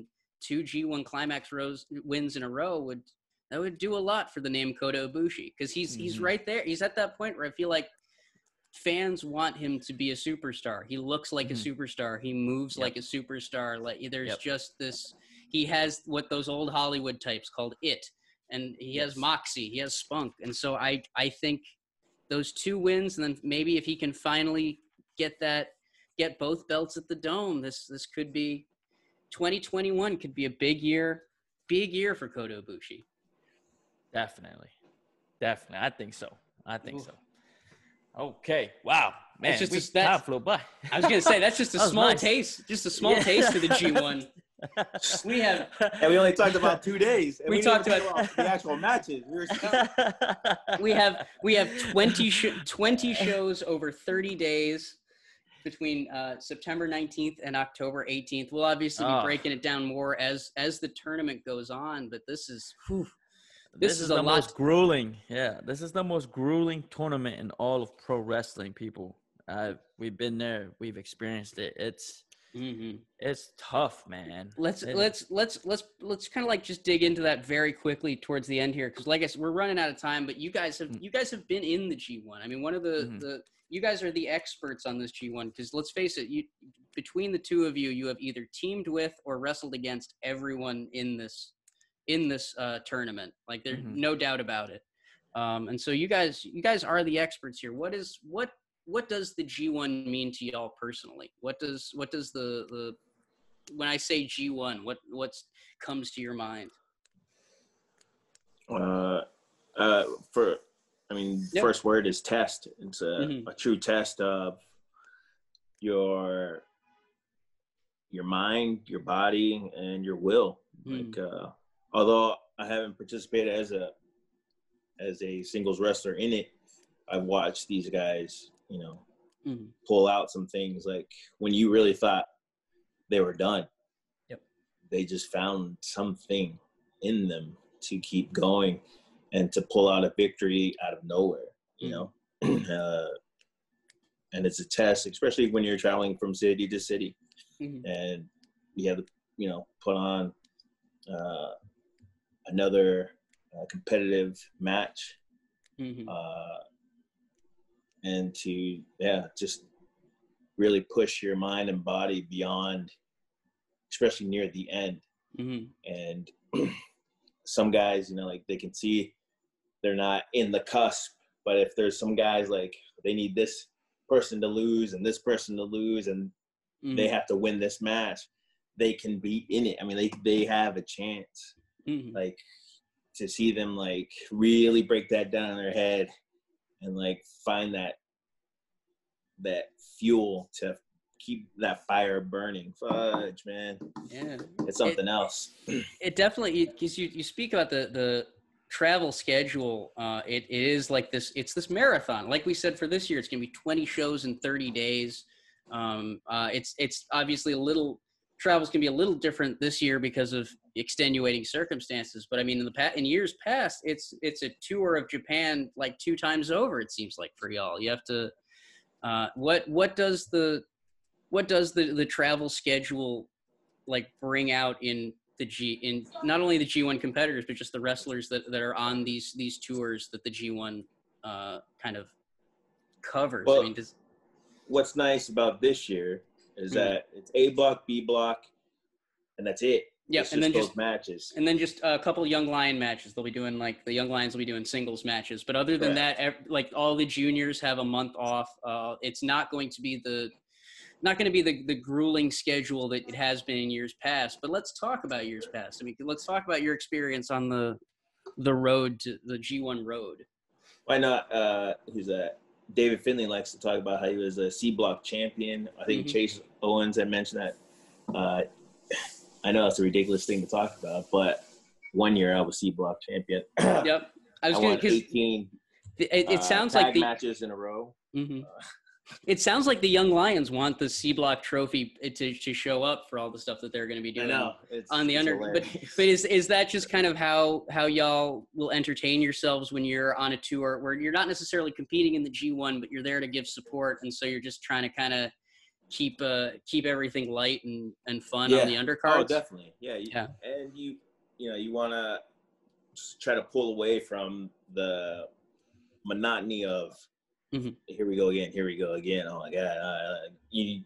two G one Climax rows, wins in a row would that would do a lot for the name Kota Ibushi, because he's mm-hmm. he's right there. He's at that point where I feel like fans want him to be a superstar. He looks like mm-hmm. a superstar. He moves yep. like a superstar. Like there's yep. just this. He has what those old Hollywood types called it, and he yes. has moxie. He has spunk, and so I I think those two wins, and then maybe if he can finally get that, get both belts at the Dome, this this could be twenty twenty-one could be a big year, big year for Kota Ibushi. Definitely, definitely. I think so. I think Ooh. so. Okay. Wow, man, it's just we, a, that's, time flew by. I was gonna say that's just a small nice. taste, just a small yeah. taste of the G one. We have, and we only talked about two days. And we, we talked about, about the actual matches. We, were we have we have twenty sh- twenty shows over thirty days between uh, September nineteenth and October eighteenth. We'll obviously be oh. breaking it down more as as the tournament goes on. But this is whew, this, this is, is the a lot. most grueling. Yeah, this is the most grueling tournament in all of pro wrestling. People, uh, we've been there. We've experienced it. It's. Mm-hmm. It's tough, man. Let's it let's let's let's let's kind of like just dig into that very quickly towards the end here, because like I said, we're running out of time. But you guys have mm-hmm. you guys have been in the G one. I mean, one of the mm-hmm. the you guys are the experts on this G one, because let's face it, you between the two of you, you have either teamed with or wrestled against everyone in this in this uh, tournament. Like there's mm-hmm. no doubt about it. Um, and so you guys you guys are the experts here. What is what? What does the G one mean to y'all personally? What does what does the, the when I say G one, what what's comes to your mind? Uh, uh, for I mean, yep. first word is test. It's a, mm-hmm. a true test of your your mind, your body, and your will. Mm-hmm. Like, uh, although I haven't participated as a as a singles wrestler in it, I've watched these guys. You know, mm-hmm. pull out some things like when you really thought they were done. Yep. They just found something in them to keep going and to pull out a victory out of nowhere, you mm-hmm. know? uh, and it's a test, especially when you're traveling from city to city mm-hmm. and you have to, you know, put on uh, another uh, competitive match. Mm-hmm. Uh, and to, yeah, just really push your mind and body beyond, especially near the end. Mm-hmm. And some guys, you know, like they can see they're not in the cusp, but if there's some guys like they need this person to lose and this person to lose and mm-hmm. they have to win this match, they can be in it. I mean, they, they have a chance. Mm-hmm. Like to see them like really break that down in their head and like find that that fuel to keep that fire burning. Fudge, man. Yeah. It's something it, else. It definitely, because you, you speak about the, the travel schedule. Uh, it, it is like this, it's this marathon. Like we said for this year, it's going to be twenty shows in thirty days. Um, uh, it's, it's obviously a little, travel's going to be a little different this year because of extenuating circumstances. But I mean, in the past, in years past, it's, it's a tour of Japan like two times over. It seems like for y'all, you have to, uh, what, what does the, what does the, the travel schedule like bring out in the G, in not only the G one competitors, but just the wrestlers that, that are on these, these tours that the G one uh, kind of covers? Well, I mean, does, what's nice about this year is mm-hmm. that it's A block, B block, and that's it. Yeah, and then just matches, and then just a couple Young Lion matches. They'll be doing like the Young Lions will be doing singles matches. But other than Correct. that, like all the juniors have a month off. Uh, it's not going to be the not going to be the, the grueling schedule that it has been in years past. But let's talk about years past. I mean, let's talk about your experience on the the road to the G one road. Why not? Uh, who's that? David Finley likes to talk about how he was a C block champion. I think mm-hmm. Chase Owens had mentioned that. Uh, I know it's a ridiculous thing to talk about, but one year I was C block champion. Yep, I was I going to eighteen. It, it sounds uh, like the matches in a row. Mm-hmm. Uh, it sounds like the Young Lions want the C block trophy to to show up for all the stuff that they're going to be doing I know. It's, on the it's under. But but is is that just kind of how how y'all will entertain yourselves when you're on a tour where you're not necessarily competing in the G one, but you're there to give support, and so you're just trying to kind of keep uh keep everything light and, and fun Yeah. on the undercards? Oh, definitely. Yeah. You, Yeah. And you, you know, you want to try to pull away from the monotony of Mhm. here we go again, here we go again. Oh my God. Uh, you,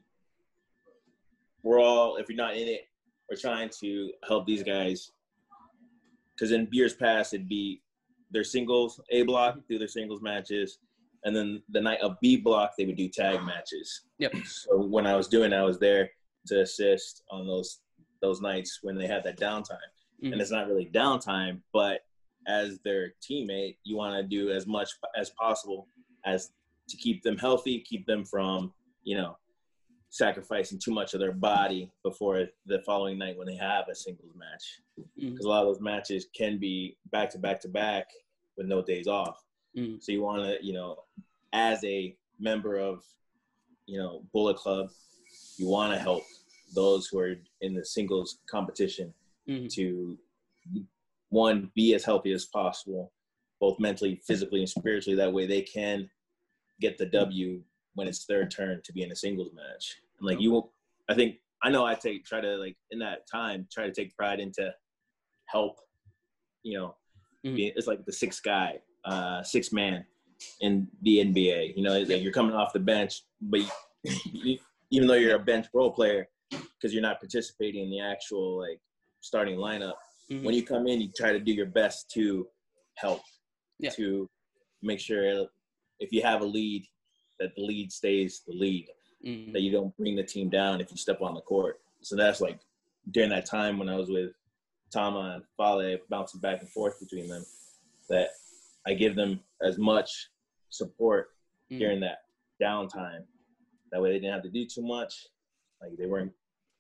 we're all, if you're not in it, we're trying to help these guys. Because in years past, it'd be their singles, A block, do their singles matches. And then the night of B block, they would do tag matches. Yep. So when I was doing, I was there to assist on those those nights when they had that downtime. Mhm. And it's not really downtime, but as their teammate, you want to do as much as possible as to keep them healthy, keep them from, you know, sacrificing too much of their body before the following night when they have a singles match. Mhm. Because a lot of those matches can be back to back to back with no days off. Mhm. So you want to, you know, as a member of, you know, Bullet Club, you want to help those who are in the singles competition Mhm. to, one, be as healthy as possible, both mentally, physically, and spiritually. That way they can get the W when it's their turn to be in a singles match. And like you, I think, I know I take, try to like in that time, try to take pride into help, you know, Mhm. be, it's like the sixth guy, uh, sixth man in the N B A, you know, like you're coming off the bench, but you, even though you're a bench role player, because you're not participating in the actual like starting lineup, Mhm. when you come in, you try to do your best to help, Yeah. to make sure if you have a lead, that the lead stays the lead, Mhm. that you don't bring the team down if you step on the court. So that's like during that time when I was with Tama and Fale, bouncing back and forth between them, that I give them as much support Mhm. during that downtime. That way they didn't have to do too much. Like they weren't,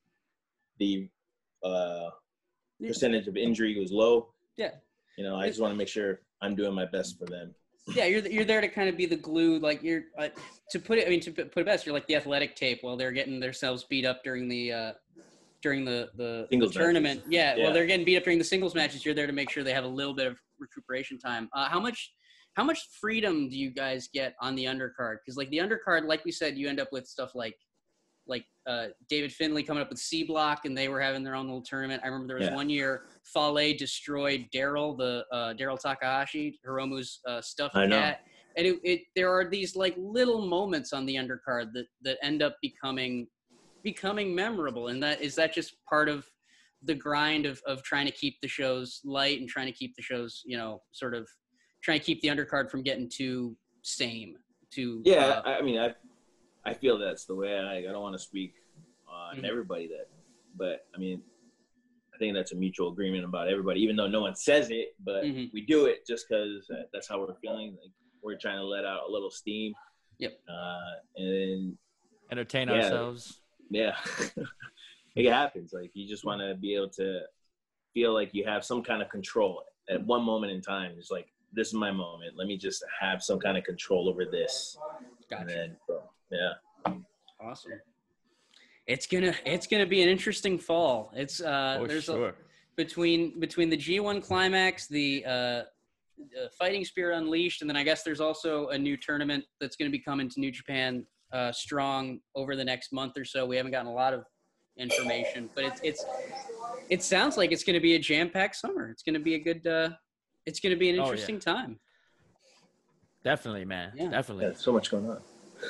the uh, Yeah. percentage of injury was low. Yeah. You know, I just want to make sure I'm doing my best for them. Yeah, you're you're there to kind of be the glue, like you're uh, to put it. I mean, to put it best, you're like the athletic tape while they're getting themselves beat up during the uh, during the the, the Singles tournament. matches. Yeah, Yeah. well, they're getting beat up during the singles matches. You're there to make sure they have a little bit of recuperation time. Uh, how much how much freedom do you guys get on the undercard? Because like the undercard, like we said, you end up with stuff like like uh, David Finley coming up with C Block, and they were having their own little tournament. I remember there was Yeah. one year Fale destroyed Daryl, the uh, Daryl Takahashi, Hiromu's uh, stuffed I know. cat. And it, it there are these like little moments on the undercard that, that end up becoming becoming memorable. And that is that just part of the grind of, of trying to keep the shows light and trying to keep the shows, you know, sort of trying to keep the undercard from getting too same. Too Yeah, uh, I I mean, I I feel that's the way. I, I don't want to speak on Mhm. everybody that, but I mean, I think that's a mutual agreement about everybody, even though no one says it, but Mhm. we do it just because that's how we're feeling. Like we're trying to let out a little steam. Yep. Uh, and then, Entertain Yeah. ourselves. yeah, it happens. Like you just want to be able to feel like you have some kind of control at one moment in time. It's like, this is my moment. Let me just have some kind of control over this. Gotcha. And then, boom. Yeah. Awesome. It's gonna it's gonna be an interesting fall. It's uh For there's sure. a between between the G one climax, the uh, uh Fighting Spirit Unleashed, and then I guess there's also a new tournament that's gonna be coming to New Japan uh strong over the next month or so. We haven't gotten a lot of information, but it's it's it sounds like it's gonna be a jam-packed summer. It's gonna be a good uh it's gonna be an Oh, yeah. interesting time. Definitely, man. Yeah. Definitely. Yeah, so much going on.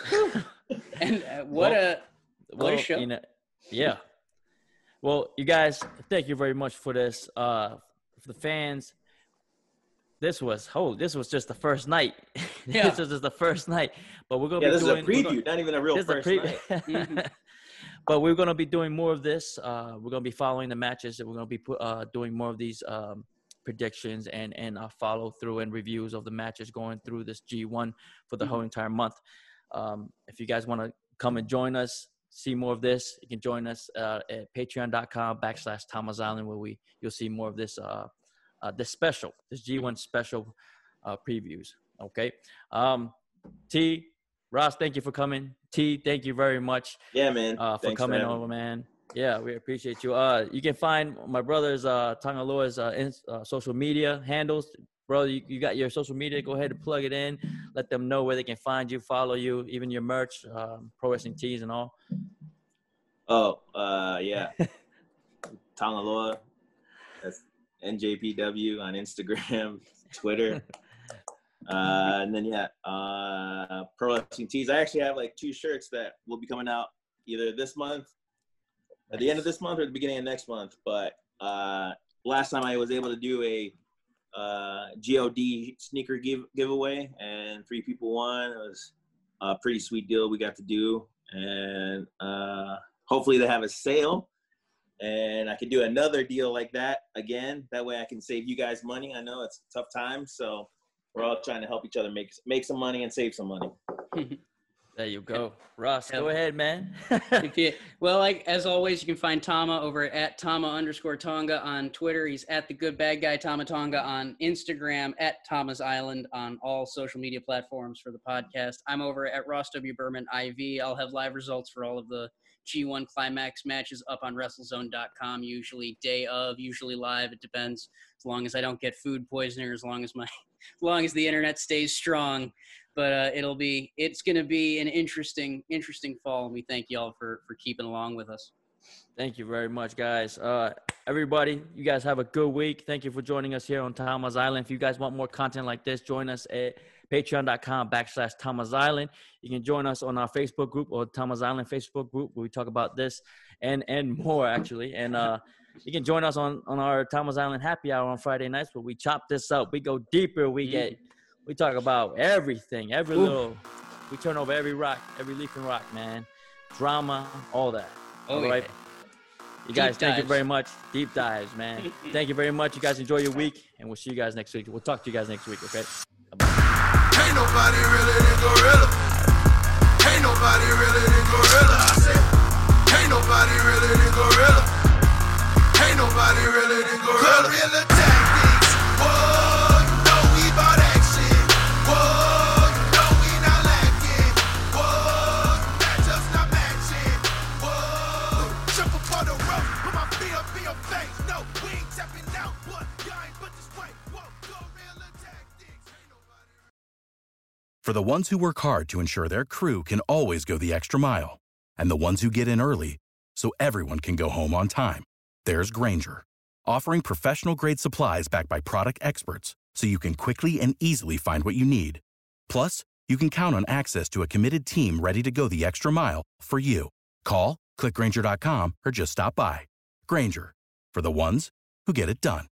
And uh, what Well, a what a Well, show. you know, yeah. Well, you guys, thank you very much for this. Uh, for the fans, this was oh, this was just the first night. Yeah. This was just the first night. But we're gonna Yeah, be this is doing a we're preview, gonna- not even a real this is a first pre- night. Mhm. But we're gonna be doing more of this. Uh, we're gonna be following the matches, and we're gonna be put, uh, doing more of these um, predictions and and uh, follow through and reviews of the matches going through this G one for the whole entire month. Um, if you guys want to come and join us, see more of this, you can join us uh, at patreon.com backslash Thomas Island, where we you'll see more of this uh, uh, this special, this G one special uh, previews. Okay, um, T, Ross, thank you for coming. T, thank you very much Yeah, man. uh, for Thanks coming having over, me. man. Yeah, we appreciate you. Uh, you can find my brother's uh, Tangaloa's uh, in, uh, social media handles. Bro, you, you got your social media. Go ahead and plug it in. Let them know where they can find you, follow you, even your merch, um, pro wrestling tees and all. Oh, uh, yeah. Tangaloa. That's N J P W on Instagram, Twitter. Uh, and then, yeah, uh, Pro Wrestling Tees. I actually have like two shirts that will be coming out either this month, at the end of this month, or the beginning of next month. But uh, last time I was able to do a uh, G O D sneaker give, giveaway, and three people won. It was a pretty sweet deal we got to do. And uh, hopefully they have a sale. And I could do another deal like that again. That way I can save you guys money. I know it's a tough time, so we're all trying to help each other make make some money and save some money. There you go. Ross, go ahead, man. Well, like as always, you can find Tama over at Tama underscore Tonga on Twitter. He's at the Good Bad Guy Tama Tonga on Instagram, at Tama's Island on all social media platforms for the podcast. I'm over at Ross W. Berman I V. I'll have live results for all of the G one Climax matches up on WrestleZone dot com, usually day of, usually live. It depends. As long as I don't get food poisoning, or as long as my, as long as the internet stays strong. But uh, it'll be, it's going to be an interesting, interesting fall. And we thank you all for, for keeping along with us. Thank you very much, guys. Uh, everybody, you guys have a good week. Thank you for joining us here on Tama's Island. If you guys want more content like this, join us at patreon.com backslash Tama's Island. You can join us on our Facebook group, or Tama's Island Facebook group, where we talk about this and, and more, actually. And uh, you can join us on, on our Tama's Island happy hour on Friday nights, where we chop this up. We go deeper. We get, we talk about everything, every Ooh. little, we turn over every rock, every leaf and rock, man. Drama, all that. Oh, all right. Yeah. You guys, Deep thank dives. you very much. Deep dives, man. Thank you very much. You guys enjoy your week, and we'll see you guys next week. We'll talk to you guys next week, okay? Bye-bye. Ain't nobody realer than Gorilla. Ain't nobody realer than Gorilla. I said, ain't nobody realer than Gorilla. Ain't nobody realer than Gorilla. Gorilla tactics. Whoa, you know we bout action. Whoa, you know we not lacking. Whoa, you match us not matching. Whoa, jump up on the rope, put my feet up in your face. No, we ain't tapping out, but y'all ain't but this way. Whoa, Gorilla tactics. Ain't nobody. For the ones who work hard to ensure their crew can always go the extra mile, and the ones who get in early so everyone can go home on time, there's Grainger, offering professional-grade supplies backed by product experts so you can quickly and easily find what you need. Plus, you can count on access to a committed team ready to go the extra mile for you. Call, click Grainger dot com, or just stop by. Grainger, for the ones who get it done.